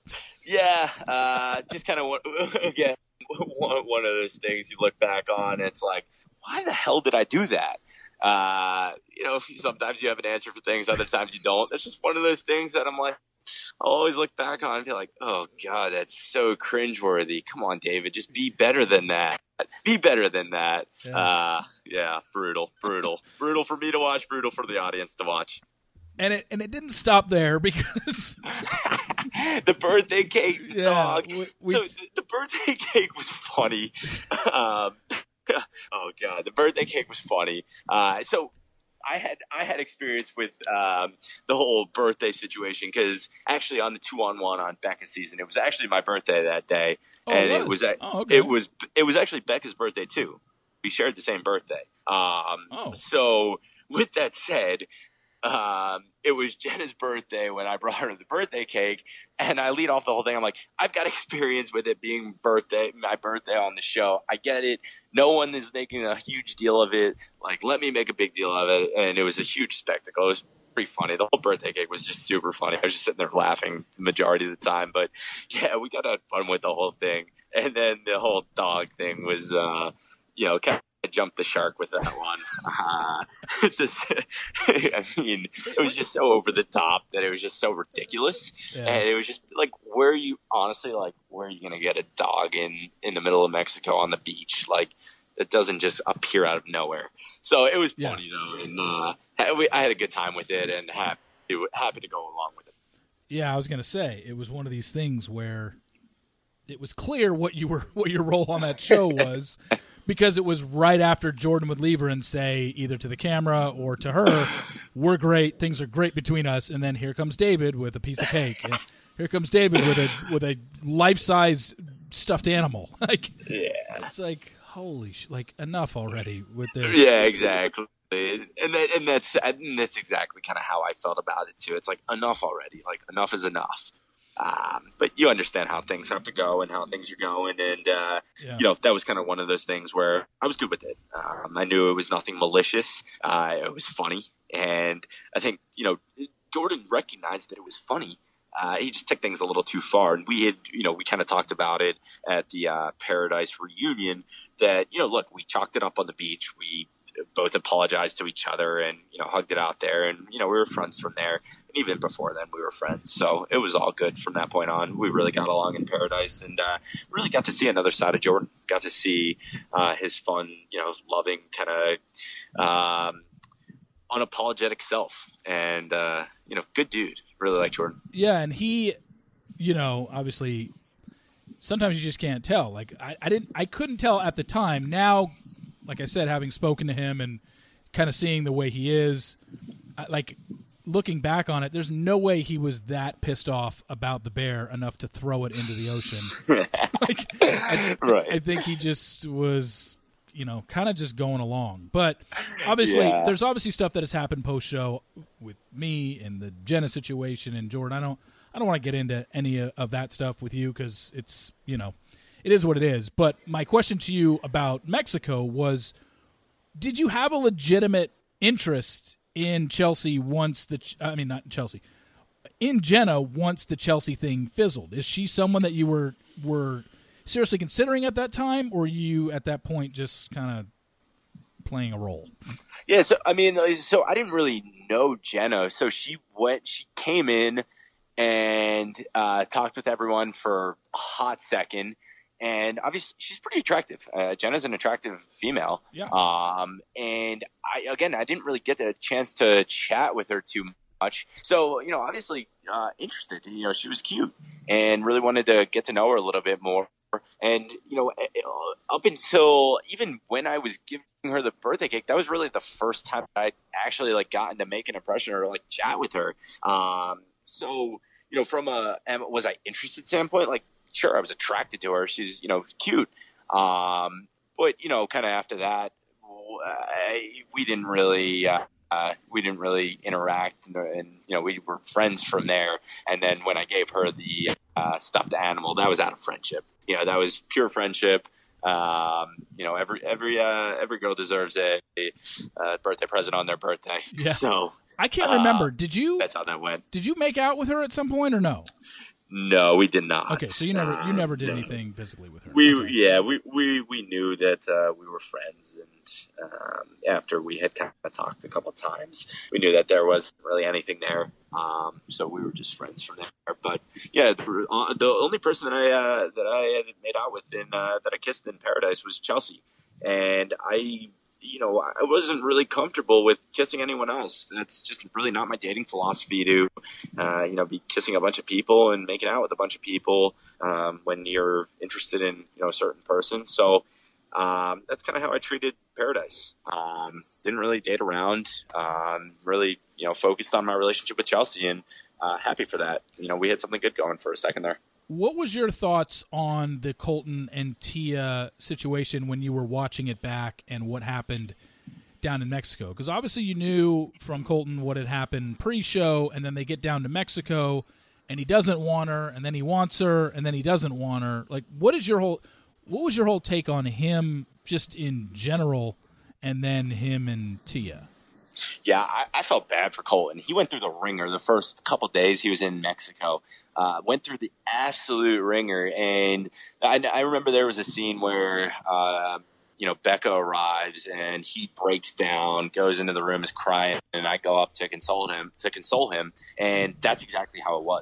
Yeah, uh, just kind of again one, one of those things you look back on. It's like, why the hell did I do that? Uh, you know, sometimes you have an answer for things, other times you don't. It's just one of those things that I'm like, I'll always look back on and feel like, oh God, that's so cringeworthy. Come on, David, just be better than that. Be better than that. Yeah, uh, yeah brutal, brutal, brutal for me to watch, brutal for the audience to watch. And it and it didn't stop there, because the birthday cake, yeah, dog. We, we, so the, the birthday cake was funny. um, oh God, the birthday cake was funny. Uh, so I had I had experience with um, the whole birthday situation, because actually on the two on one on Becca's season, it was actually my birthday that day, oh, and it was, was it was oh, okay. it was it was actually Becca's birthday too. We shared the same birthday. Um, oh. So with that said. Um, it was Jenna's birthday when I brought her the birthday cake, and I lead off the whole thing. I'm like, I've got experience with it being birthday, my birthday on the show. I get it. No one is making a huge deal of it. Like, let me make a big deal of it. And it was a huge spectacle. It was pretty funny. The whole birthday cake was just super funny. I was just sitting there laughing the majority of the time. But yeah, we got to have fun with the whole thing. And then the whole dog thing was, uh, you know, kind of I jumped the shark with that one. Uh, this, I mean, it was just so over the top that it was just so ridiculous. Yeah. And it was just like, where are you, honestly, like, where are you going to get a dog in, in the middle of Mexico on the beach? Like, it doesn't just appear out of nowhere. So it was funny, yeah. though, and uh, we, I had a good time with it and happy, happy to go along with it. Yeah, I was going to say, it was one of these things where it was clear what you were, what your role on that show was, because it was right after Jordan would leave her and say either to the camera or to her, we're great, things are great between us, and then here comes David with a piece of cake, and here comes David with a with a life-size stuffed animal. Like, yeah. It's like, holy sh- like, enough already with this. Yeah, exactly. And that, and that's and that's exactly kind of how I felt about it too. It's like, enough already. Like, enough is enough. Um, but you understand how things have to go and how things are going. And, uh, yeah. you know, that was kind of one of those things where I was good with it. Um, I knew it was nothing malicious. Uh, it was funny. And I think, you know, Jordan recognized that it was funny. Uh, he just took things a little too far. And we had, you know, we kind of talked about it at the uh, Paradise reunion that, you know, look, we chalked it up on the beach. We both apologized to each other and, you know, hugged it out there. And, you know, we were friends from there. And even before then, we were friends. So it was all good from that point on. We really got along in Paradise and uh, really got to see another side of Jordan. Got to see uh, his fun, you know, loving, kind of um, unapologetic self. And, uh, you know, good dude. Really like Jordan. Yeah, and he, you know, obviously, sometimes you just can't tell. Like, I, I didn't, I couldn't tell at the time. Now, like I said, having spoken to him and kind of seeing the way he is, I, like, looking back on it, there's no way he was that pissed off about the bear enough to throw it into the ocean. like, I, right. I think he just was, you know, kind of just going along. But obviously, yeah. there's obviously stuff that has happened post-show with me and the Jenna situation and Jordan. I don't, I don't want to get into any of that stuff with you because it's, you know, it is what it is. But my question to you about Mexico was, did you have a legitimate interest in Chelsea once the, I mean, not Chelsea, in Jenna once the Chelsea thing fizzled? Is she someone that you were were seriously considering at that time, or you at that point just kind of playing a role? Yeah, so I mean, so I didn't really know Jenna. So she went, she came in and uh, talked with everyone for a hot second. And obviously, she's pretty attractive. Uh, Jenna's an attractive female. Yeah. Um, and I, again, I didn't really get the chance to chat with her too much. So, you know, obviously uh, interested. You know, she was cute and really wanted to get to know her a little bit more. And, you know, up until even when I was giving her the birthday cake, that was really the first time I'd actually, like, gotten to make an impression or, like, chat with her. Um, so, you know, from a was I interested standpoint, like, sure, I was attracted to her. She's, you know, cute. Um, but, you know, kind of after that, I, we didn't really, uh, uh, we didn't really interact and, and, you know, we were friends from there. And then when I gave her the uh, stuffed animal, that was out of friendship. You know, that was pure friendship. Um, you know, every, every, uh, every girl deserves a, a uh, birthday present on their birthday. Yeah. So I can't remember. Uh, did you, that's how that went. Did you make out with her at some point or no? No, we did not. Okay, so you never you never did uh, no. anything physically with her. We okay. yeah, we, we, we knew that uh, we were friends, and um, after we had kind of talked a couple times, we knew that there wasn't really anything there. Um, so we were just friends from there. But yeah, the, uh, the only person that I uh, that I had made out with in uh, that I kissed in Paradise was Chelsea, and I. You know, I wasn't really comfortable with kissing anyone else. That's just really not my dating philosophy to, uh, you know, be kissing a bunch of people and making out with a bunch of people um, when you're interested in, you know, a certain person. So um, that's kind of how I treated Paradise. Um, didn't really date around. Um, really, you know, focused on my relationship with Chelsea and uh, happy for that. You know, we had something good going for a second there. What was your thoughts on the Colton and Tia situation when you were watching it back and what happened down in Mexico? Because obviously you knew from Colton what had happened pre-show, and then they get down to Mexico, and he doesn't want her, and then he wants her, and then he doesn't want her. Like, what is your whole, what was your whole take on him just in general, and then him and Tia? Yeah, I, I felt bad for Colton. He went through the ringer the first couple days he was in Mexico. Uh, went through the absolute ringer, and I, I remember there was a scene where uh, you know Becca arrives and he breaks down, goes into the room, is crying, and I go up to console him to console him, and that's exactly how it was.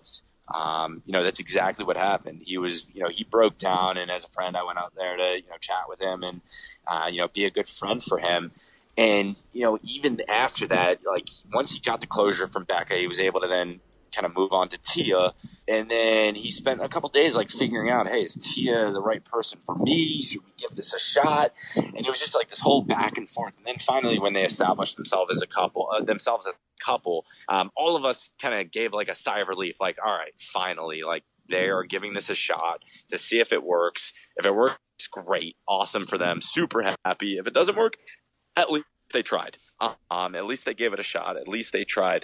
Um, you know, that's exactly what happened. He was, you know, he broke down, and as a friend, I went out there to, you know, chat with him and, uh, you know, be a good friend for him. And, you know, even after that, like once he got the closure from Becca, he was able to then kind of move on to Tia. And then he spent a couple days like figuring out, hey, is Tia the right person for me? Should we give this a shot? And it was just like this whole back and forth. And then finally, when they established themselves as a couple, uh, themselves as a couple, um, all of us kind of gave like a sigh of relief, like, all right, finally, like they are giving this a shot to see if it works. If it works, great, awesome for them, super happy. If it doesn't work, at least they tried. Um, at least they gave it a shot. At least they tried.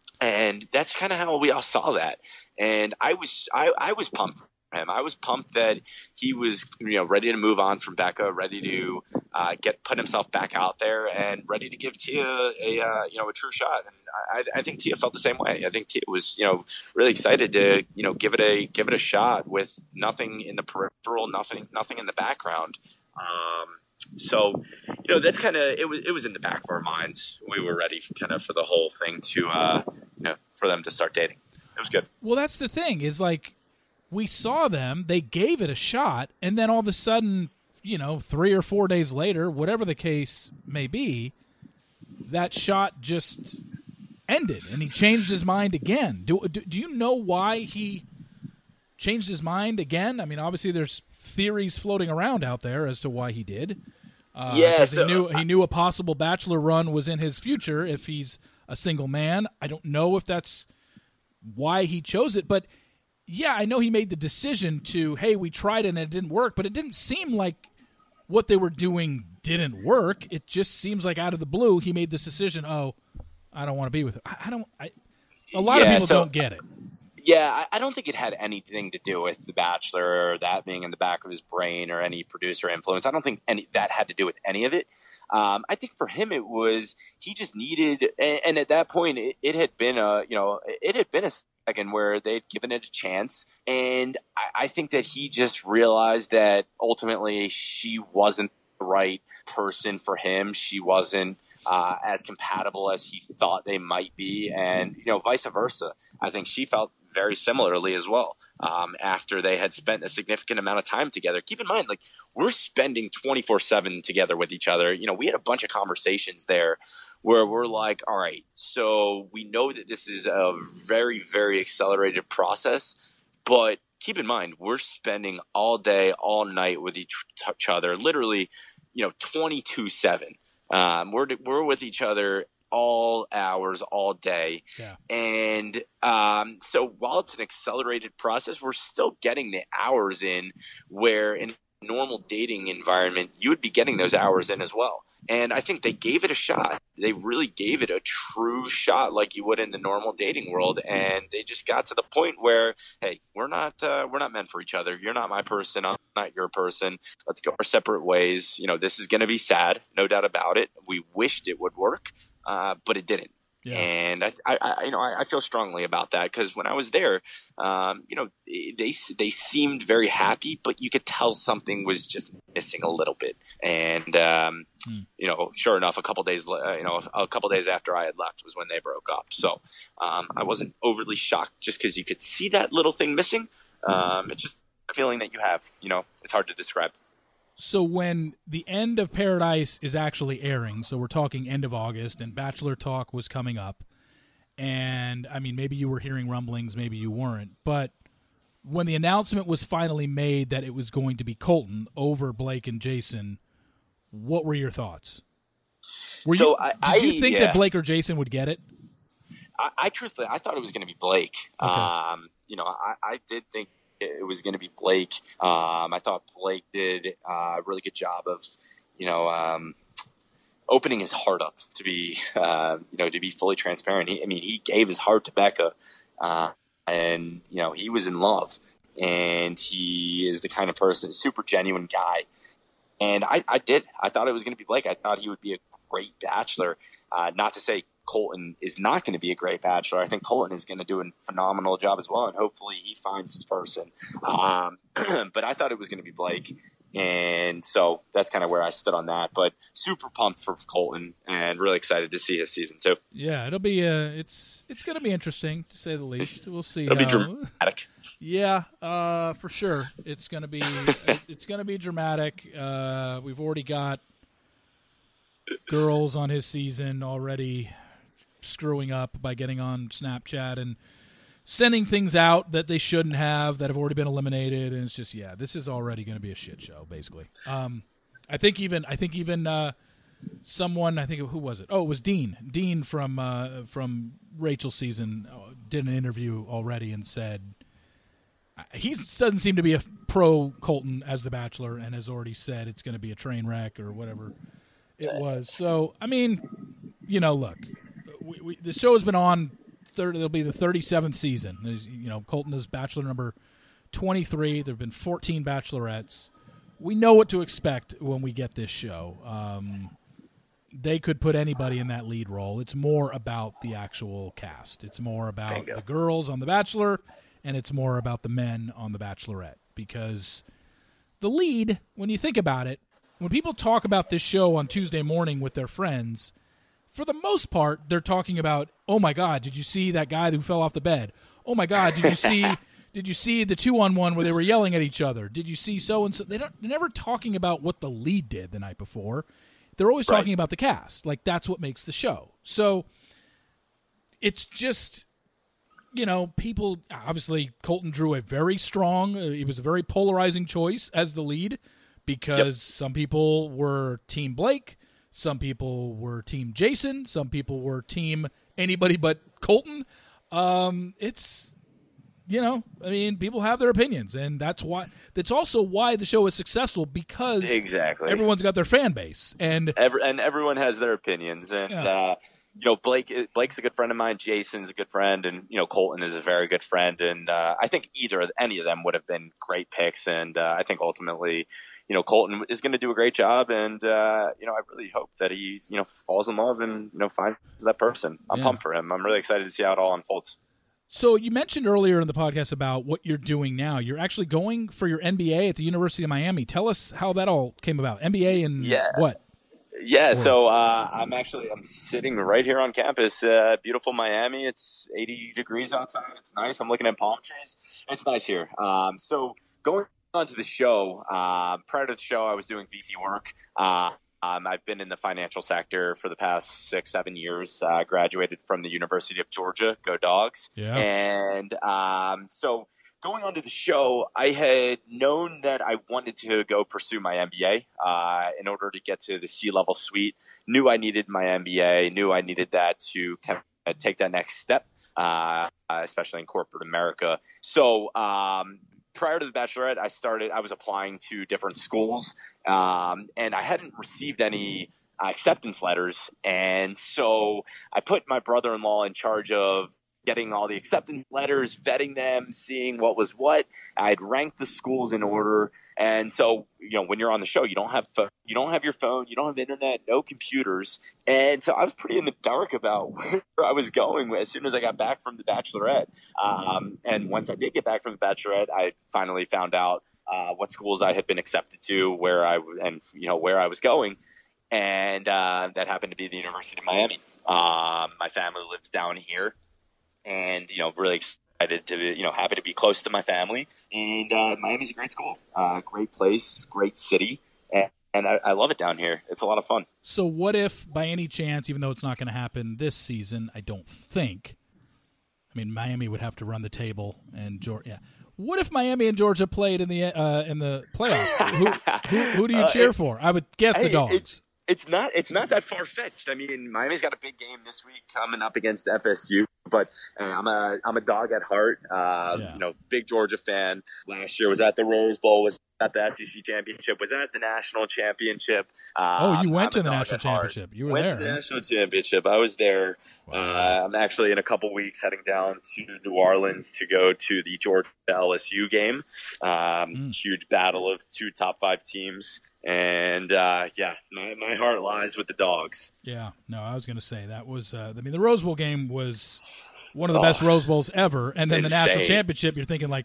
And that's kind of how we all saw that. And I was, I, I was pumped for him. I was pumped that he was, you know, ready to move on from Becca, ready to uh, get put himself back out there, and ready to give Tia a, uh, you know, a true shot. And I, I think Tia felt the same way. I think Tia was, you know, really excited to, you know, give it a, give it a shot with nothing in the peripheral, nothing, nothing in the background. Um, So, you know, that's kind of, it was, it was in the back of our minds. We were ready kind of for the whole thing to, uh, you know, for them to start dating. It was good. Well, that's the thing is like we saw them, they gave it a shot, and then all of a sudden, you know, three or four days later, whatever the case may be, that shot just ended and he changed his mind again. Do, do, do you know why he changed his mind again? I mean, obviously there's theories floating around out there as to why he did. Uh, yeah, so, he knew he knew a possible Bachelor run was in his future if he's a single man. I don't know if that's why he chose it, but yeah, I know he made the decision to, hey, we tried it and it didn't work, but it didn't seem like what they were doing didn't work. It just seems like out of the blue he made this decision. Oh, I don't want to be with her. I, I don't. I, a lot yeah, of people so, don't get it. Yeah, I, I don't think it had anything to do with The Bachelor or that being in the back of his brain or any producer influence. I don't think any that had to do with any of it. Um, I think for him it was he just needed, and, and at that point it, it had been a you know it had been a second where they'd given it a chance, and I, I think that he just realized that ultimately she wasn't the right person for him. She wasn't uh, as compatible as he thought they might be, and you know vice versa. I think she felt very similarly as well. Um, after they had spent a significant amount of time together. Keep in mind, like we're spending twenty-four seven together with each other. You know, we had a bunch of conversations there where we're like, all right, so we know that this is a very, very accelerated process, but keep in mind, we're spending all day, all night with each other, literally, you know, twenty-two seven. Um, we're, we're with each other all hours, all day. Yeah. And um, so while it's an accelerated process, we're still getting the hours in where in a normal dating environment, you would be getting those hours in as well. And I think they gave it a shot. They really gave it a true shot like you would in the normal dating world. And they just got to the point where, hey, we're not uh, we're not meant for each other. You're not my person. I'm not your person. Let's go our separate ways. You know, this is going to be sad, no doubt about it. We wished it would work. Uh, but it didn't. Yeah. And I, I, I, you know, I, I feel strongly about that because when I was there, um, you know, they they seemed very happy, but you could tell something was just missing a little bit. And um, mm. you know, sure enough, a couple days, uh, you know, a couple days after I had left was when they broke up. So um, I wasn't overly shocked just because you could see that little thing missing. Um, it's just a feeling that you have. You know, it's hard to describe. So when the end of Paradise is actually airing, so we're talking end of August, and Bachelor Talk was coming up, and, I mean, maybe you were hearing rumblings, maybe you weren't, but when the announcement was finally made that it was going to be Colton over Blake and Jason, what were your thoughts? Were so you, I, did you I, think yeah. that Blake or Jason would get it? I, I truthfully, I thought it was going to be Blake. Okay. Um, you know, I, I did think it was going to be Blake. Um, I thought Blake did uh, a really good job of, you know, um, opening his heart up to be, uh, you know, to be fully transparent. He, I mean, he gave his heart to Becca, uh, and you know, he was in love, and he is the kind of person, super genuine guy. And I, I did. I thought it was going to be Blake. I thought he would be a great bachelor. Uh, not to say Colton is not going to be a great bachelor. I think Colton is going to do a phenomenal job as well, and hopefully he finds his person. Um, but I thought it was going to be Blake, And so that's kind of where I stood on that. But super pumped for Colton and really excited to see his season two. Yeah, it'll be uh, it's it's going to be interesting to say the least. We'll see. It'll how... be dramatic. Yeah, uh, for sure. It's going to be it's going to be dramatic. Uh, we've already got girls on his season already screwing up by getting on Snapchat and sending things out that they shouldn't have that have already been eliminated, and it's just yeah, this is already going to be a shit show basically. Um, I think even I think even uh, someone I think who was it? Oh, it was Dean. Dean from uh, from Rachel's season uh, did an interview already and said he doesn't seem to be a pro Colton as the Bachelor, and has already said it's going to be a train wreck or whatever it was. So I mean, you know, look, we, we, the show has been on. thirty, it'll be the thirty-seventh season. You know, Colton is Bachelor number twenty-three. There have been fourteen Bachelorettes. We know what to expect when we get this show. Um, they could put anybody in that lead role. It's more about the actual cast. It's more about Bingo. the girls on The Bachelor, and it's more about the men on The Bachelorette. Because the lead, when you think about it, when people talk about this show on Tuesday morning with their friends, for the most part, they're talking about, oh my God, did you see that guy who fell off the bed? Oh my God, did you see did you see the two on one where they were yelling at each other? Did you see so and so? They don't, they're never talking about what the lead did the night before. They're always Right. talking about the cast. Like, that's what makes the show. So it's just, you know, people, obviously Colton drew a very strong, uh, it was a very polarizing choice as the lead because Yep. some people were Team Blake. Some people were Team Jason. Some people were Team anybody but Colton. Um, it's, you know, I mean, people have their opinions, and that's why. That's also why the show is successful, because Exactly. everyone's got their fan base, and Every, and everyone has their opinions. And, Yeah. uh, you know, Blake Blake's a good friend of mine. Jason's a good friend. And, you know, Colton is a very good friend. And uh, I think either any of them would have been great picks. And uh, I think ultimately, you know, Colton is going to do a great job. And, uh, you know, I really hope that he, you know, falls in love and, you know, finds that person. I'm Yeah. pumped for him. I'm really excited to see how it all unfolds. So you mentioned earlier in the podcast about what you're doing now. You're actually going for your M B A at the University of Miami. Tell us how that all came about. M B A in Yeah. what? Yeah, so uh, I'm actually I'm sitting right here on campus, uh, beautiful Miami. It's eighty degrees outside. It's nice. I'm looking at palm trees. It's nice here. Um, so going on to the show, uh, prior to the show, I was doing V C work. Uh, um, I've been in the financial sector for the past six, seven years. I uh, graduated from the University of Georgia. Go Dogs! Yeah. And um, so. Going on to the show, I had known that I wanted to go pursue my M B A uh, in order to get to the C-level suite. Knew I needed my M B A, knew I needed that to kind of take that next step, uh, especially in corporate America. So um, prior to the Bachelorette, I started, I was applying to different schools, um, and I hadn't received any uh, acceptance letters. And so I put my brother-in-law in charge of getting all the acceptance letters, vetting them, seeing what was what. I'd ranked the schools in order. And so, you know, when you're on the show, you don't have you don't have your phone, you don't have internet, no computers. And so I was pretty in the dark about where I was going as soon as I got back from the Bachelorette. Um, and once I did get back from the Bachelorette, I finally found out uh, what schools I had been accepted to, where I and you know where I was going. And uh, that happened to be the University of Miami. Um, my family lives down here. And, you know, really excited to, you know, happy to be close to my family. And uh, Miami's a great school, uh, great place, great city. And, and I, I love it down here. It's a lot of fun. So what if, by any chance, even though it's not going to happen this season, I don't think, I mean, Miami would have to run the table, and Georgia. Yeah. What if Miami and Georgia played in the uh, in the playoff? who, who, who do you cheer uh, it, for? I would guess the hey, Dogs. It's, it's not it's not that far fetched. I mean, Miami's got a big game this week coming up against F S U. But uh, I'm a I'm a dog at heart. Uh, yeah. You know, big Georgia fan. Last year was at the Rose Bowl. Was at the S E C championship. Was at the national championship. Um, oh, you went I'm to the national championship. Heart. You were went there. Went to the right? national championship. I was there. Wow. Uh, I'm actually in a couple weeks heading down to New Orleans to go to the Georgia L S U game. Um, mm. Huge battle of two top five teams. And, uh, yeah, my, my heart lies with the Dogs. Yeah. No, I was going to say that was uh, – I mean, the Rose Bowl game was one of the oh, best Rose Bowls ever. And then insane. The national championship, you're thinking like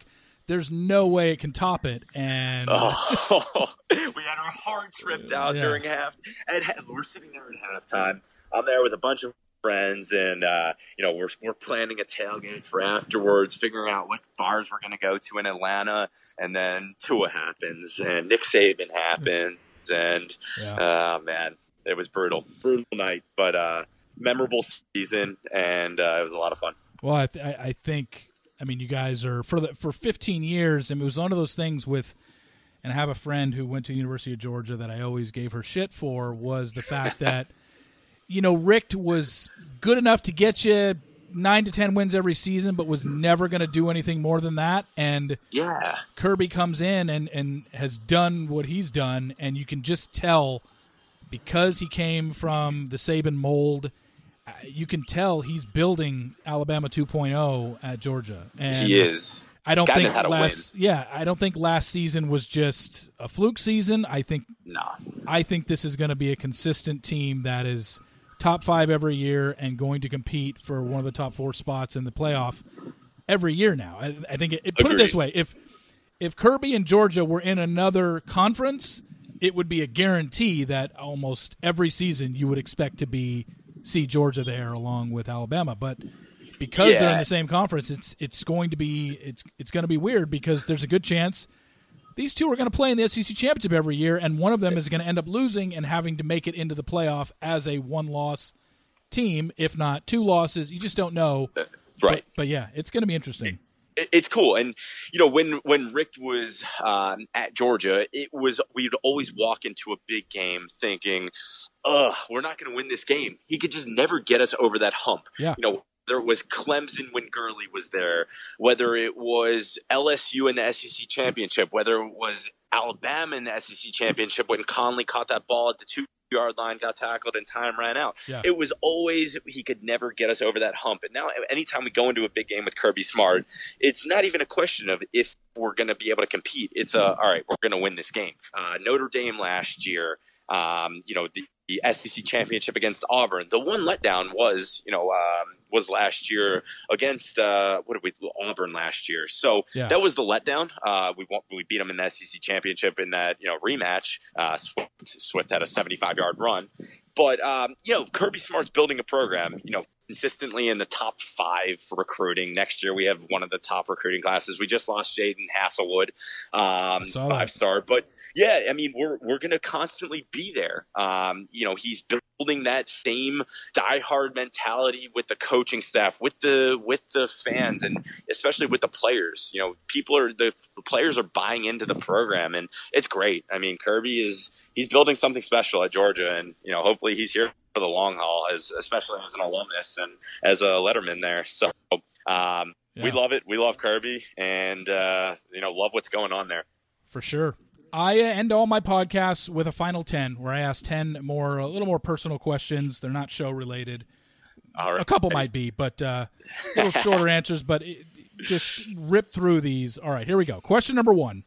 there's no way it can top it. And oh, we had our hearts ripped out yeah. during half. And we're sitting there at halftime. I'm there with a bunch of friends, and uh, you know, we're we're planning a tailgate for afterwards, figuring out what bars we're going to go to in Atlanta. And then Tua happens, and Nick Saban happens, and yeah. uh, man, it was brutal, brutal night, but uh, memorable season, and uh, it was a lot of fun. Well, I, th- I think. I mean, you guys are for the for fifteen years. I mean, it was one of those things with, and I have a friend who went to the University of Georgia that I always gave her shit for was the fact that, you know, Rick was good enough to get you nine to ten wins every season, but was never going to do anything more than that. And yeah, Kirby comes in and and has done what he's done, and you can just tell because he came from the Saban mold. You can tell he's building Alabama two point oh at Georgia. And he is. I don't Guy think had a last win. yeah, I don't think last season was just a fluke season. I think no. I think this is going to be a consistent team that is top five every year and going to compete for one of the top four spots in the playoff every year now. I, I think it, it put Agreed. it this way, if if Kirby and Georgia were in another conference, it would be a guarantee that almost every season you would expect to be see Georgia there along with Alabama, but because yeah. they're in the same conference, it's it's going to be it's it's going to be weird because there's a good chance these two are going to play in the S E C championship every year, and one of them is going to end up losing and having to make it into the playoff as a one-loss team, if not two losses. You just don't know, uh, right? But, but yeah, it's going to be interesting. It's cool. And, you know, when, when Rick was um, at Georgia, it was we'd always walk into a big game thinking, ugh, we're not going to win this game. He could just never get us over that hump. Yeah. You know, whether it was Clemson when Gurley was there, whether it was L S U in the S E C championship, whether it was Alabama in the S E C championship when Conley caught that ball at the two yard line, got tackled, and time ran out. Yeah. It was always he could never get us over that hump. And now anytime we go into a big game with Kirby Smart, it's not even a question of if we're going to be able to compete. It's a, all right, we're going to win this game. Uh, Notre Dame last year, um, you know, the, the S E C championship against Auburn. The one letdown was, you know, um, was last year against uh, what did we Auburn last year. So yeah. that was the letdown. Uh, we we beat them in the S E C championship in that you know rematch. Uh, Swift, Swift had a seventy-five yard run, but um, you know Kirby Smart's building a program. You know. Consistently in the top five for recruiting. Next year, we have one of the top recruiting classes. We just lost Jaden Hasselwood, um, five star. But yeah, I mean, we're we're going to constantly be there. Um, you know, he's building that same diehard mentality with the coaching staff, with the with the fans, and especially with the players. You know, people are the players are buying into the program, and it's great. I mean, Kirby is he's building something special at Georgia, and you know, hopefully he's here for the long haul, as especially as an alumnus and as a letterman there. So um, yeah. we love it. We love Kirby, and uh, you know, love what's going on there. For sure. I end all my podcasts with a final ten, where I ask ten more, a little more personal questions. They're not show related. All right. A couple might be, but uh, a little shorter answers. But it, just rip through these. All right, here we go. Question number one.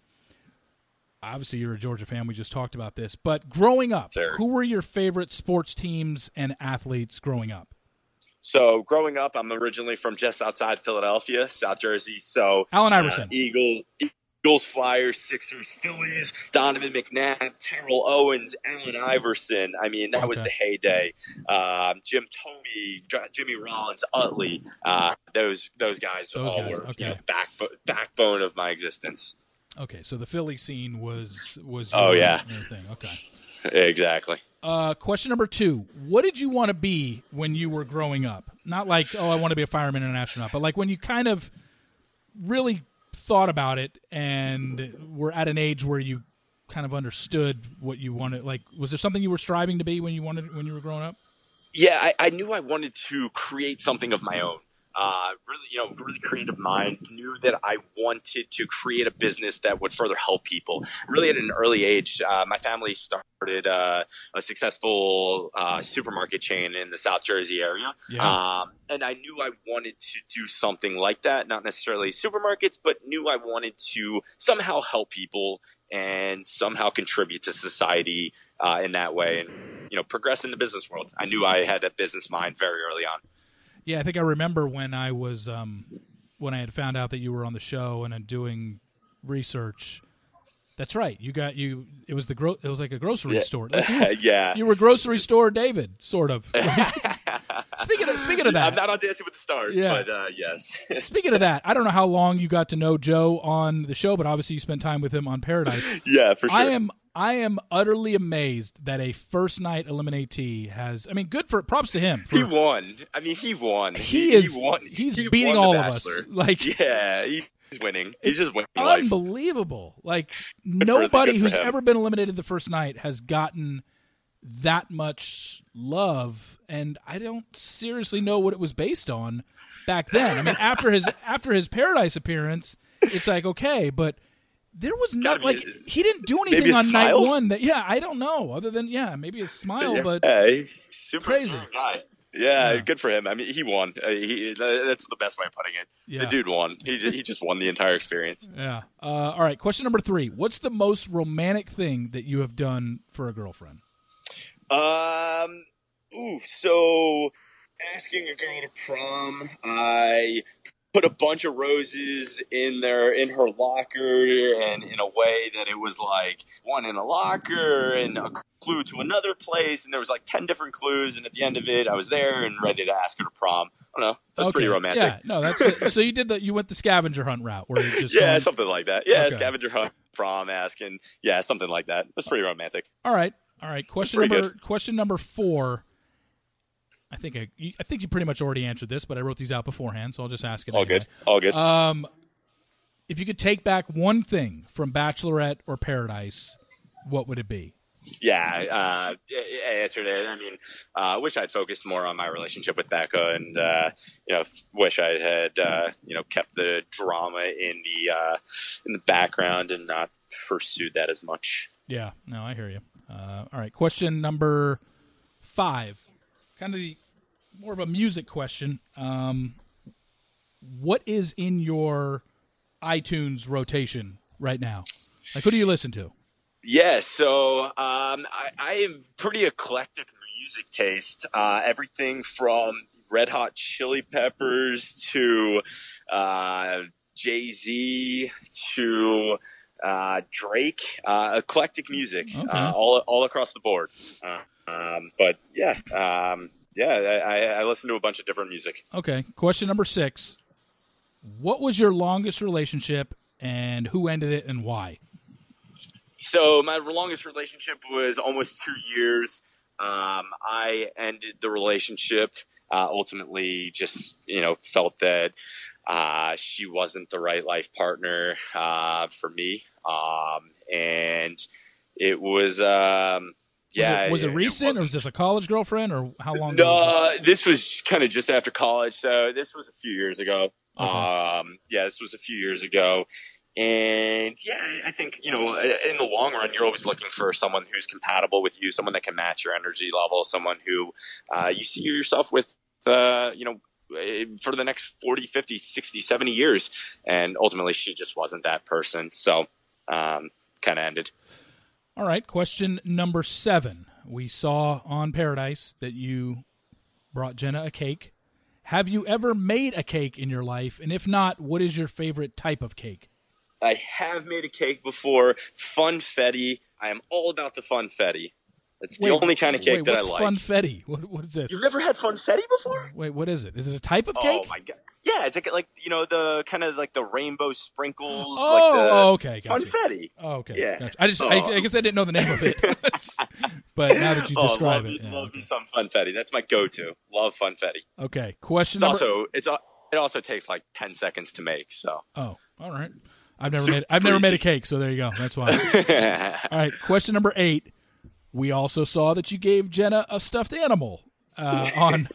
Obviously, you're a Georgia fan. We just talked about this. But growing up, sure. who were your favorite sports teams and athletes growing up? So growing up, I'm originally from just outside Philadelphia, South Jersey. So Allen Iverson, uh, Eagle, Eagles, Flyers, Sixers, Phillies, Donovan McNabb, Terrell Owens, Allen Iverson. I mean, that okay. was the heyday. Um, Jim Thome, Jimmy Rollins, Utley. Uh, those those guys those all guys. were Okay. you know, backbone backbone of my existence. Okay, so the Philly scene was was oh yeah thing. Okay, exactly. Uh, question number two: what did you want to be when you were growing up? Not like, oh, I want to be a fireman and an astronaut, but like when you kind of really thought about it and were at an age where you kind of understood what you wanted. Like, was there something you were striving to be when you wanted when you were growing up? Yeah, I, I knew I wanted to create something of my own. Uh, really, you know, really creative mind, knew that I wanted to create a business that would further help people. Really at an early age, uh, my family started uh, a successful uh, supermarket chain in the South Jersey area. Yeah. Um, and I knew I wanted to do something like that, not necessarily supermarkets, but knew I wanted to somehow help people and somehow contribute to society uh, in that way and, you know, progress in the business world. I knew I had a business mind very early on. Yeah, I think I remember when I was um, when I had found out that you were on the show and doing research. That's right. You got you. It was the gro- It was like a grocery yeah. store. Like you, yeah, you were grocery store David, sort of. speaking of speaking of that, I'm not on Dancing with the Stars, yeah. but uh, yes. Speaking of that, I don't know how long you got to know Joe on the show, but obviously you spent time with him on Paradise. Yeah, for sure. I am I am utterly amazed that a first night eliminatee has. I mean, good for props to him. For, he won. I mean, he won. He, he is. He won. He's he beating won all the of us. Bachelor. Like yeah, he's winning. He's just winning life. Unbelievable. Like Good nobody for, who's him. ever been eliminated the first night has gotten that much love, and I don't seriously know what it was based on back then. I mean, after his after his Paradise appearance, it's like okay, but there was not like he didn't do anything on smile? night one. That yeah, I don't know. Other than yeah, maybe a smile, yeah, but he's super crazy guy. Yeah, yeah, good for him. I mean, he won. Uh, he that's the best way of putting it. Yeah. The dude won. He just, he just won the entire experience. Yeah. Uh, all right. Question number three. What's the most romantic thing that you have done for a girlfriend? Um. Ooh. So asking a girl to prom, I put a bunch of roses in their in her locker, and in a way that it was like one in a locker and a clue to another place, and there was like ten different clues, and at the end of it, I was there and ready to ask her to prom. I don't know. That's okay. pretty romantic. Yeah. No. That's it. So you did the you went the scavenger hunt route where you just yeah, going, something like that. Yeah, okay. Scavenger hunt, prom, asking. Yeah, something like that. That's pretty romantic. All right. All right. Question Pretty number good. question number four. I think I, I think you pretty much already answered this, but I wrote these out beforehand, so I'll just ask it. All anyway. good. All good. Um, if you could take back one thing from Bachelorette or Paradise, what would it be? Yeah, uh, I answered it. I mean, I uh, wish I'd focused more on my relationship with Becca, and uh, you know, wish I had uh, you know kept the drama in the uh, in the background and not pursued that as much. Yeah, no, I hear you. Uh, all right, question number five, kind of the, more of a music question. Um, what is in your iTunes rotation right now? Like, who do you listen to? Yeah, so um, I, I am pretty eclectic music taste. Uh, everything from Red Hot Chili Peppers to uh, Jay-Z to uh, Drake. Uh, eclectic music, Okay. uh, all all across the board. Uh, um, but yeah, um, yeah, I, I listen to a bunch of different music. Okay, question number six. What was your longest relationship, and who ended it, and why? So my longest relationship was almost two years. Um, I ended the relationship, uh, ultimately just, you know, felt that uh, she wasn't the right life partner uh, for me. Um, and it was, um, yeah. Was it, was it recent, it or was this a college girlfriend, or how long ago? No, was this was kind of just after college. So this was a few years ago. Okay. Um, yeah, this was a few years ago. And yeah, I think, you know, in the long run, you're always looking for someone who's compatible with you, someone that can match your energy level, someone who uh, you see yourself with, uh, you know, for the next forty, fifty, sixty, seventy years. And ultimately, she just wasn't that person. So um, kind of ended. All right, question number seven. We saw on Paradise that you brought Jenna a cake. Have you ever made a cake in your life? And if not, what is your favorite type of cake? I have made a cake before. Funfetti. I am all about the funfetti. That's the Wait, only kind of cake wait, that I what's like. Funfetti? What, what is this? You've never had funfetti before? Wait, what is it? Is it a type of cake? Oh my god! Yeah, it's like like you know the kind of like the rainbow sprinkles. Oh, like the oh, okay, gotcha. funfetti. Oh, okay. Yeah. Gotcha. I just, Oh. I, I guess I didn't know the name of it. But now that you oh, describe love it, me, yeah, love okay. me some funfetti. That's my go-to. Love funfetti. Okay. Question It's number. also it's al- it also takes like ten seconds to make. So Oh, all right. I've never Super made. I've never made a easy. cake, so there you go. That's why. All right. Question number eight. We also saw that you gave Jenna a stuffed animal uh, on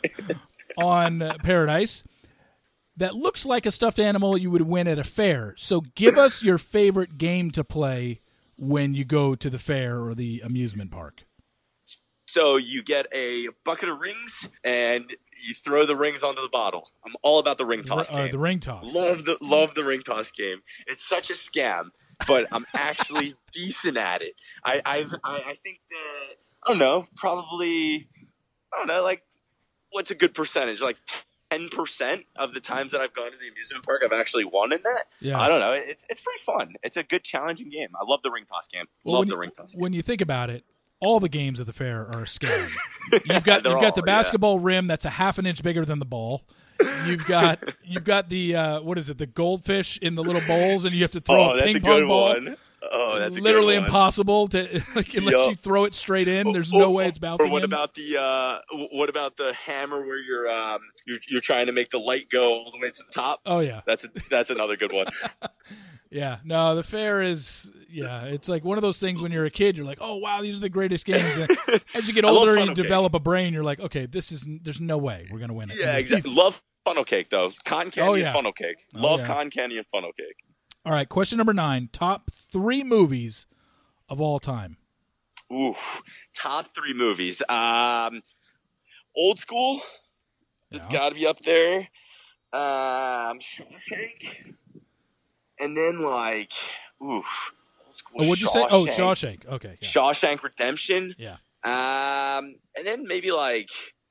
on uh, Paradise that looks like a stuffed animal you would win at a fair. So give us your favorite game to play when you go to the fair or the amusement park. So you get a bucket of rings and you throw the rings onto the bottle. I'm all about the ring toss Uh, game. the ring toss. Love the love the ring toss game. It's such a scam, but I'm actually decent at it. I I've, I I think that I don't know, probably I don't know, like what's a good percentage? Like ten percent of the times that I've gone to the amusement park, I've actually won in that. Yeah. I don't know. It's it's pretty fun. It's a good, challenging game. I love the ring toss game. Well, love the you, ring toss game. When you think about it, all the games at the fair are a scam. You've got you've all, got the basketball yeah. rim that's a half an inch bigger than the ball. You've got you've got the uh, what is it? The goldfish in the little bowls, and you have to throw oh, a that's ping a pong good ball. One. Oh, that's a literally good one. impossible to like unless Yep. you throw it straight in. There's Oh, no oh, way it's bouncing. Or what in. about the uh, what about the hammer where you're um you're, you're trying to make the light go all the way to the top? Oh yeah, that's a, that's another good one. Yeah, no, the fair is yeah. It's like one of those things when you're a kid, you're like, oh wow, these are the greatest games. And as you get older and you develop cake. a brain, you're like, okay, this is there's no way we're gonna win it. Yeah, exactly. Love funnel cake though. Cotton candy oh, yeah. and funnel cake. Oh, Love yeah. cotton candy and funnel cake. All right, question number nine: top three movies of all time. Ooh, top three movies. Um, old school. Yeah. It's got to be up there. Um, Shawshank. And then like, oof. Old school Oh, what'd you Shawshank. say? Oh, Shawshank. Okay. Yeah. Shawshank Redemption. Yeah. Um, and then maybe like,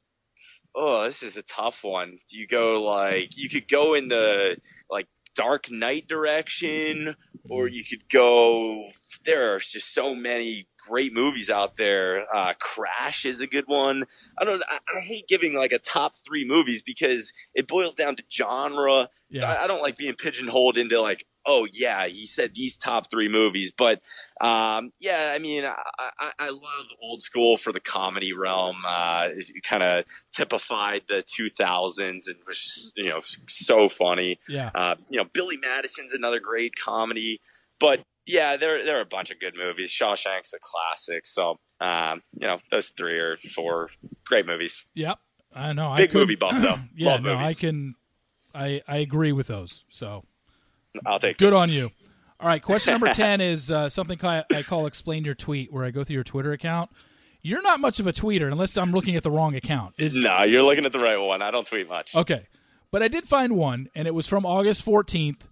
oh, this is a tough one. Do you go like, you could go in the like Dark Knight direction, or you could go, there are just so many great movies out there. Uh, Crash is a good one. I don't I, I hate giving like a top three movies because it boils down to genre. Yeah. So I, I don't like being pigeonholed into like, oh yeah, he said these top three movies. But um, yeah, I mean, I, I, I love old school for the comedy realm. Uh, it kind of typified the two thousands and was just, you know, so funny. Yeah. Uh, you know, Billy Madison's another great comedy. But yeah, there there are a bunch of good movies. Shawshank's a classic. So, um, you know, those three or four great movies. Yep. I know. Big I could, movie buff, though. Yeah, Love no, movies. I can I, I agree with those. So I'll take good on you. All right, question number ten is uh, something I call Explain Your Tweet, where I go through your Twitter account. You're not much of a tweeter unless I'm looking at the wrong account. Is, no, you're looking at the right one. I don't tweet much. Okay. But I did find one, and it was from August fourteenth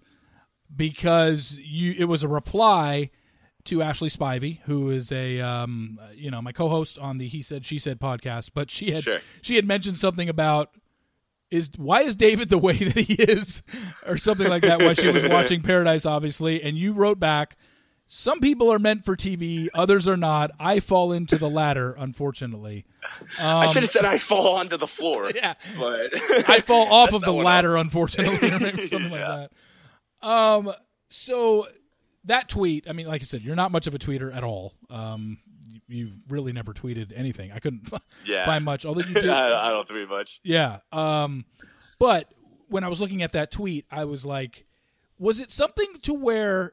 because you it was a reply to Ashley Spivey, who is a um, you know my co-host on the He Said, She Said podcast. But she had Sure. she had mentioned something about is why is David the way that he is, or something like that, while she was watching Paradise, obviously. And you wrote back, some people are meant for T V, others are not. I fall into the latter, unfortunately. Um, I should have said I fall onto the floor. Yeah, but I fall off That's of the not what ladder, unfortunately, or maybe something Yeah. like that. Um, so that tweet, I mean, like I said, you're not much of a tweeter at all. Um, you- you've really never tweeted anything. I couldn't f- Yeah. find much, although you do. I, I don't tweet much. Yeah. Um, but when I was looking at that tweet, I was like, was it something to where,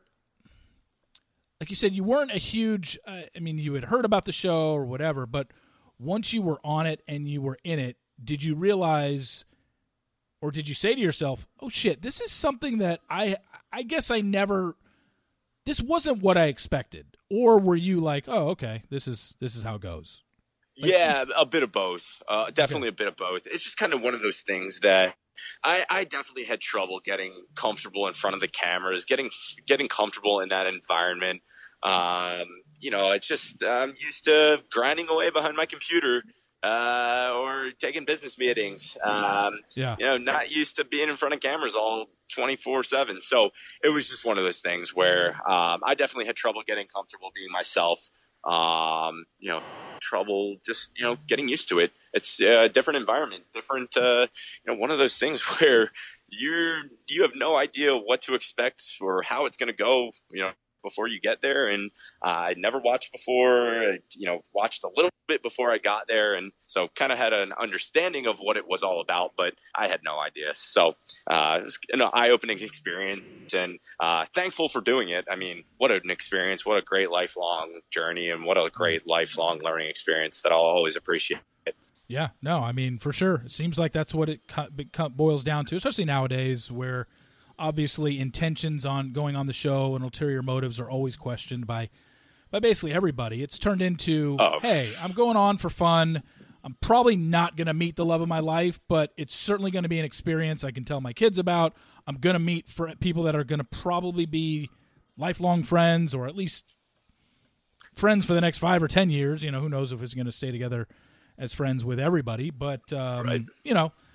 like you said, you weren't a huge, uh, I mean, you had heard about the show or whatever, but once you were on it and you were in it, did you realize, or did you say to yourself, oh shit, this is something that I, I guess I never, this wasn't what I expected? Or were you like, oh, okay, this is, this is how it goes? Like, Yeah, a bit of both. Uh, definitely a bit of both. It's just kind of one of those things that I, I definitely had trouble getting comfortable in front of the cameras, getting getting comfortable in that environment. Um, you know, it's just I'm used to grinding away behind my computer uh, or taking business meetings. Um, Yeah. You know, not used to being in front of cameras all twenty-four seven. So it was just one of those things where um, I definitely had trouble getting comfortable being myself. Um, you know, trouble just, you know, getting used to it. It's a different environment, different, uh, you know, one of those things where you're, you have no idea what to expect or how it's going to go, you know, before you get there. And uh, I'd never watched before, I, you know, watched a little bit before I got there. And so kind of had an understanding of what it was all about, but I had no idea. So uh, it was an eye-opening experience and uh, thankful for doing it. I mean, what an experience, what a great lifelong journey and what a great lifelong learning experience that I'll always appreciate. Yeah, no, I mean, for sure. It seems like that's what it co- co- boils down to, especially nowadays where obviously intentions on going on the show and ulterior motives are always questioned by by basically everybody. It's turned into, Oh. hey, I'm going on for fun. I'm probably not going to meet the love of my life, but it's certainly going to be an experience I can tell my kids about. I'm going to meet fr- people that are going to probably be lifelong friends or at least friends for the next five or ten years. You know, who knows if it's going to stay together as friends with everybody. But, um, Right. you know,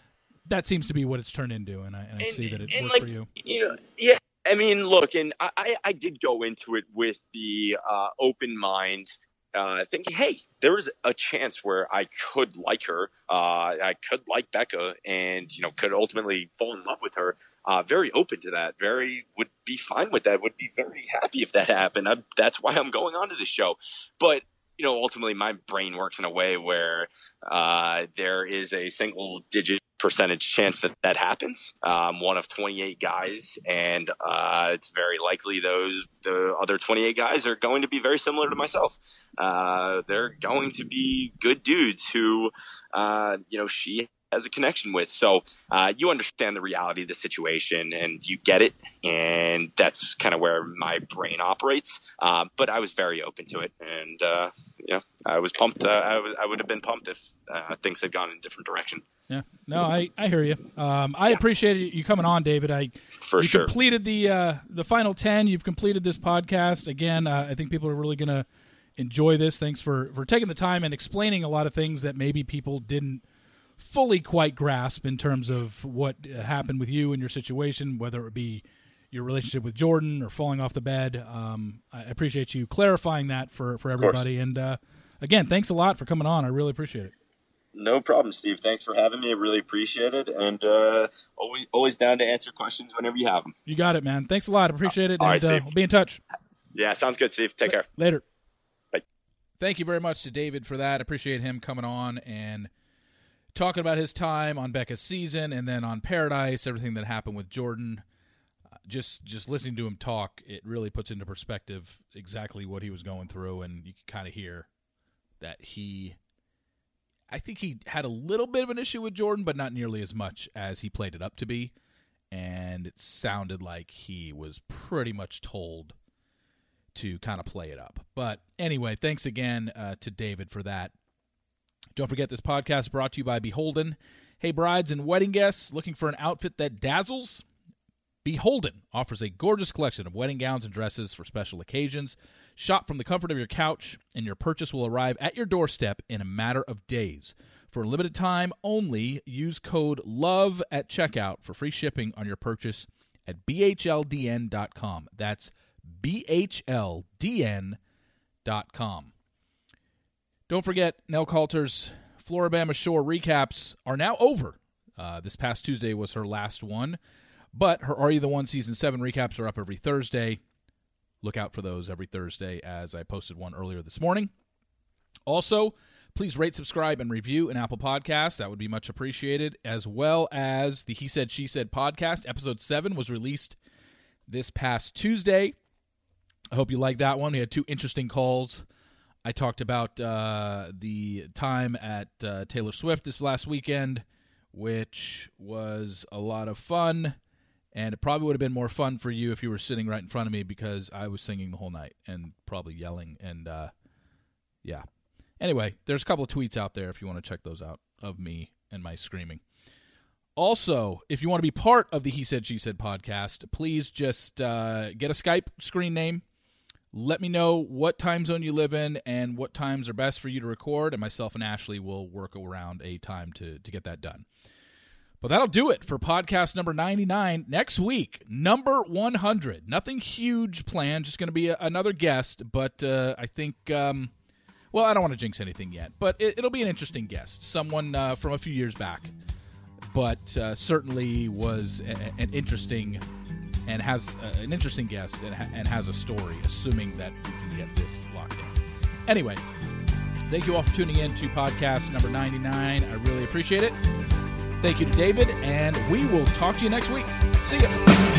that seems to be what it's turned into, and I, and I and, see that it and worked like, for you. You know, yeah. I mean, look, and I, I, I did go into it with the uh, open mind, uh, thinking, hey, there is a chance where I could like her, uh, I could like Becca, and you know, could ultimately fall in love with her. Uh, very open to that. Very would be fine with that. Would be very happy if that happened. I, that's why I'm going on to this show. But you know, ultimately, my brain works in a way where uh, there is a single-digit percentage chance that that happens. Um, one of twenty-eight guys, and uh, it's very likely those the other twenty-eight guys are going to be very similar to myself. Uh, they're going to be good dudes who, uh, you know, she has a connection with. So uh, you understand the reality of the situation and you get it. And that's kind of where my brain operates. Um, but I was very open to it. And, uh, you know, I was pumped. Uh, I, w- I would have been pumped if uh, things had gone in a different direction. Yeah. No, I, I hear you. Um, I yeah. appreciate you coming on, David. I For you sure. completed the uh, the final ten. You've completed this podcast. Again, uh, I think people are really going to enjoy this. Thanks for, for taking the time and explaining a lot of things that maybe people didn't fully quite grasp in terms of what happened with you and your situation, whether it be your relationship with Jordan or falling off the bed. Um, I appreciate you clarifying that for, for everybody. And uh, again, thanks a lot for coming on. I really appreciate it. No problem, Steve. Thanks for having me. I really appreciate it. And uh, always always down to answer questions whenever you have them. You got it, man. Thanks a lot. Appreciate it. All and right, uh, we'll be in touch. Yeah, sounds good, Steve. Take care. Later. Bye. Thank you very much to David for that. Appreciate him coming on and talking about his time on Becca's season and then on Paradise, everything that happened with Jordan. Uh, just just listening to him talk, it really puts into perspective exactly what he was going through, and you can kind of hear that he, I think he had a little bit of an issue with Jordan, but not nearly as much as he played it up to be, and it sounded like he was pretty much told to kind of play it up. But anyway, thanks again uh, to David for that. Don't forget, this podcast is brought to you by Beholden. Hey, brides and wedding guests, looking for an outfit that dazzles? Beholden offers a gorgeous collection of wedding gowns and dresses for special occasions. Shop from the comfort of your couch, and your purchase will arrive at your doorstep in a matter of days. For a limited time only, use code LOVE at checkout for free shipping on your purchase at B H L D N dot com. That's B H L D N dot com. Don't forget, Nell Coulter's Floribama Shore recaps are now over. Uh, this past Tuesday was her last one, but her Are You the One Season seven recaps are up every Thursday. Look out for those every Thursday, as I posted one earlier this morning. Also, please rate, subscribe, and review an Apple Podcast. That would be much appreciated, as well as the He Said, She Said podcast. Episode seven was released this past Tuesday. I hope you liked that one. We had two interesting calls. I talked about uh, the time at uh, Taylor Swift this last weekend, which was a lot of fun, and it probably would have been more fun for you if you were sitting right in front of me because I was singing the whole night and probably yelling, and uh, yeah. Anyway, there's a couple of tweets out there if you want to check those out of me and my screaming. Also, if you want to be part of the He Said, She Said podcast, please just uh, get a Skype screen name. Let me know what time zone you live in and what times are best for you to record, and myself and Ashley will work around a time to, to get that done. But that'll do it for podcast number ninety-nine. Next week, number one hundred. Nothing huge planned, just going to be a, another guest, but uh, I think, um, well, I don't want to jinx anything yet, but it, it'll be an interesting guest, someone uh, from a few years back, but uh, certainly was a, an interesting and has uh, an interesting guest and, ha- and has a story, assuming that we can get this locked in. Anyway, thank you all for tuning in to podcast number ninety-nine. I really appreciate it. Thank you to David, and we will talk to you next week. See ya.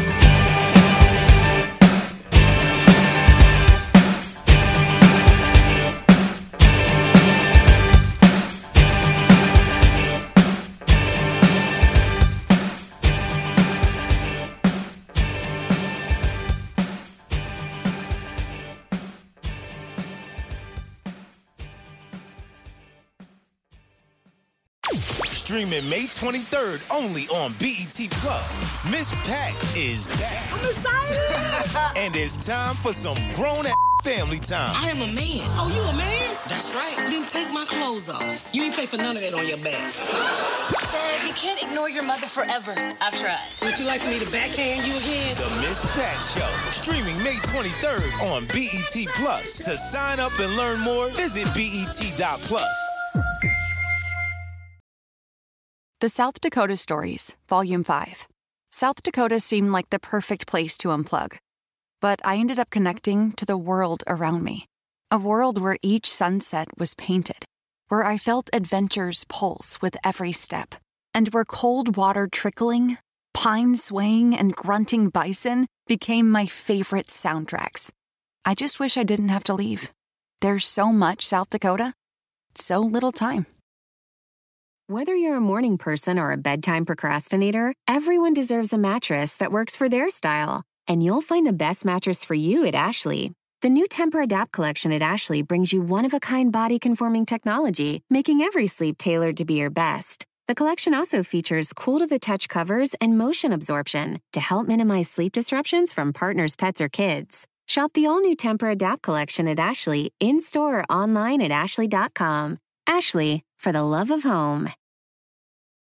Streaming May twenty-third only on B E T Plus. Miss Pat is back. I'm excited. And it's time for some grown-ass family time. I am a man. Oh, you a man? That's right. Then take my clothes off. You ain't pay for none of that on your back. Dad, you can't ignore your mother forever. I've tried. Would you like for me to backhand you again? The Miss Pat Show, streaming May twenty-third on B E T Plus. To sign up and learn more, visit B E T dot plus. The South Dakota Stories, Volume five. South Dakota seemed like the perfect place to unplug. But I ended up connecting to the world around me. A world where each sunset was painted, where I felt adventure's pulse with every step, and where cold water trickling, pine swaying, and grunting bison became my favorite soundtracks. I just wish I didn't have to leave. There's so much South Dakota, so little time. Whether you're a morning person or a bedtime procrastinator, everyone deserves a mattress that works for their style. And you'll find the best mattress for you at Ashley. The new Tempur-Adapt collection at Ashley brings you one-of-a-kind body-conforming technology, making every sleep tailored to be your best. The collection also features cool-to-the-touch covers and motion absorption to help minimize sleep disruptions from partners, pets, or kids. Shop the all-new Tempur-Adapt collection at Ashley, in-store or online at ashley dot com. Ashley, for the love of home.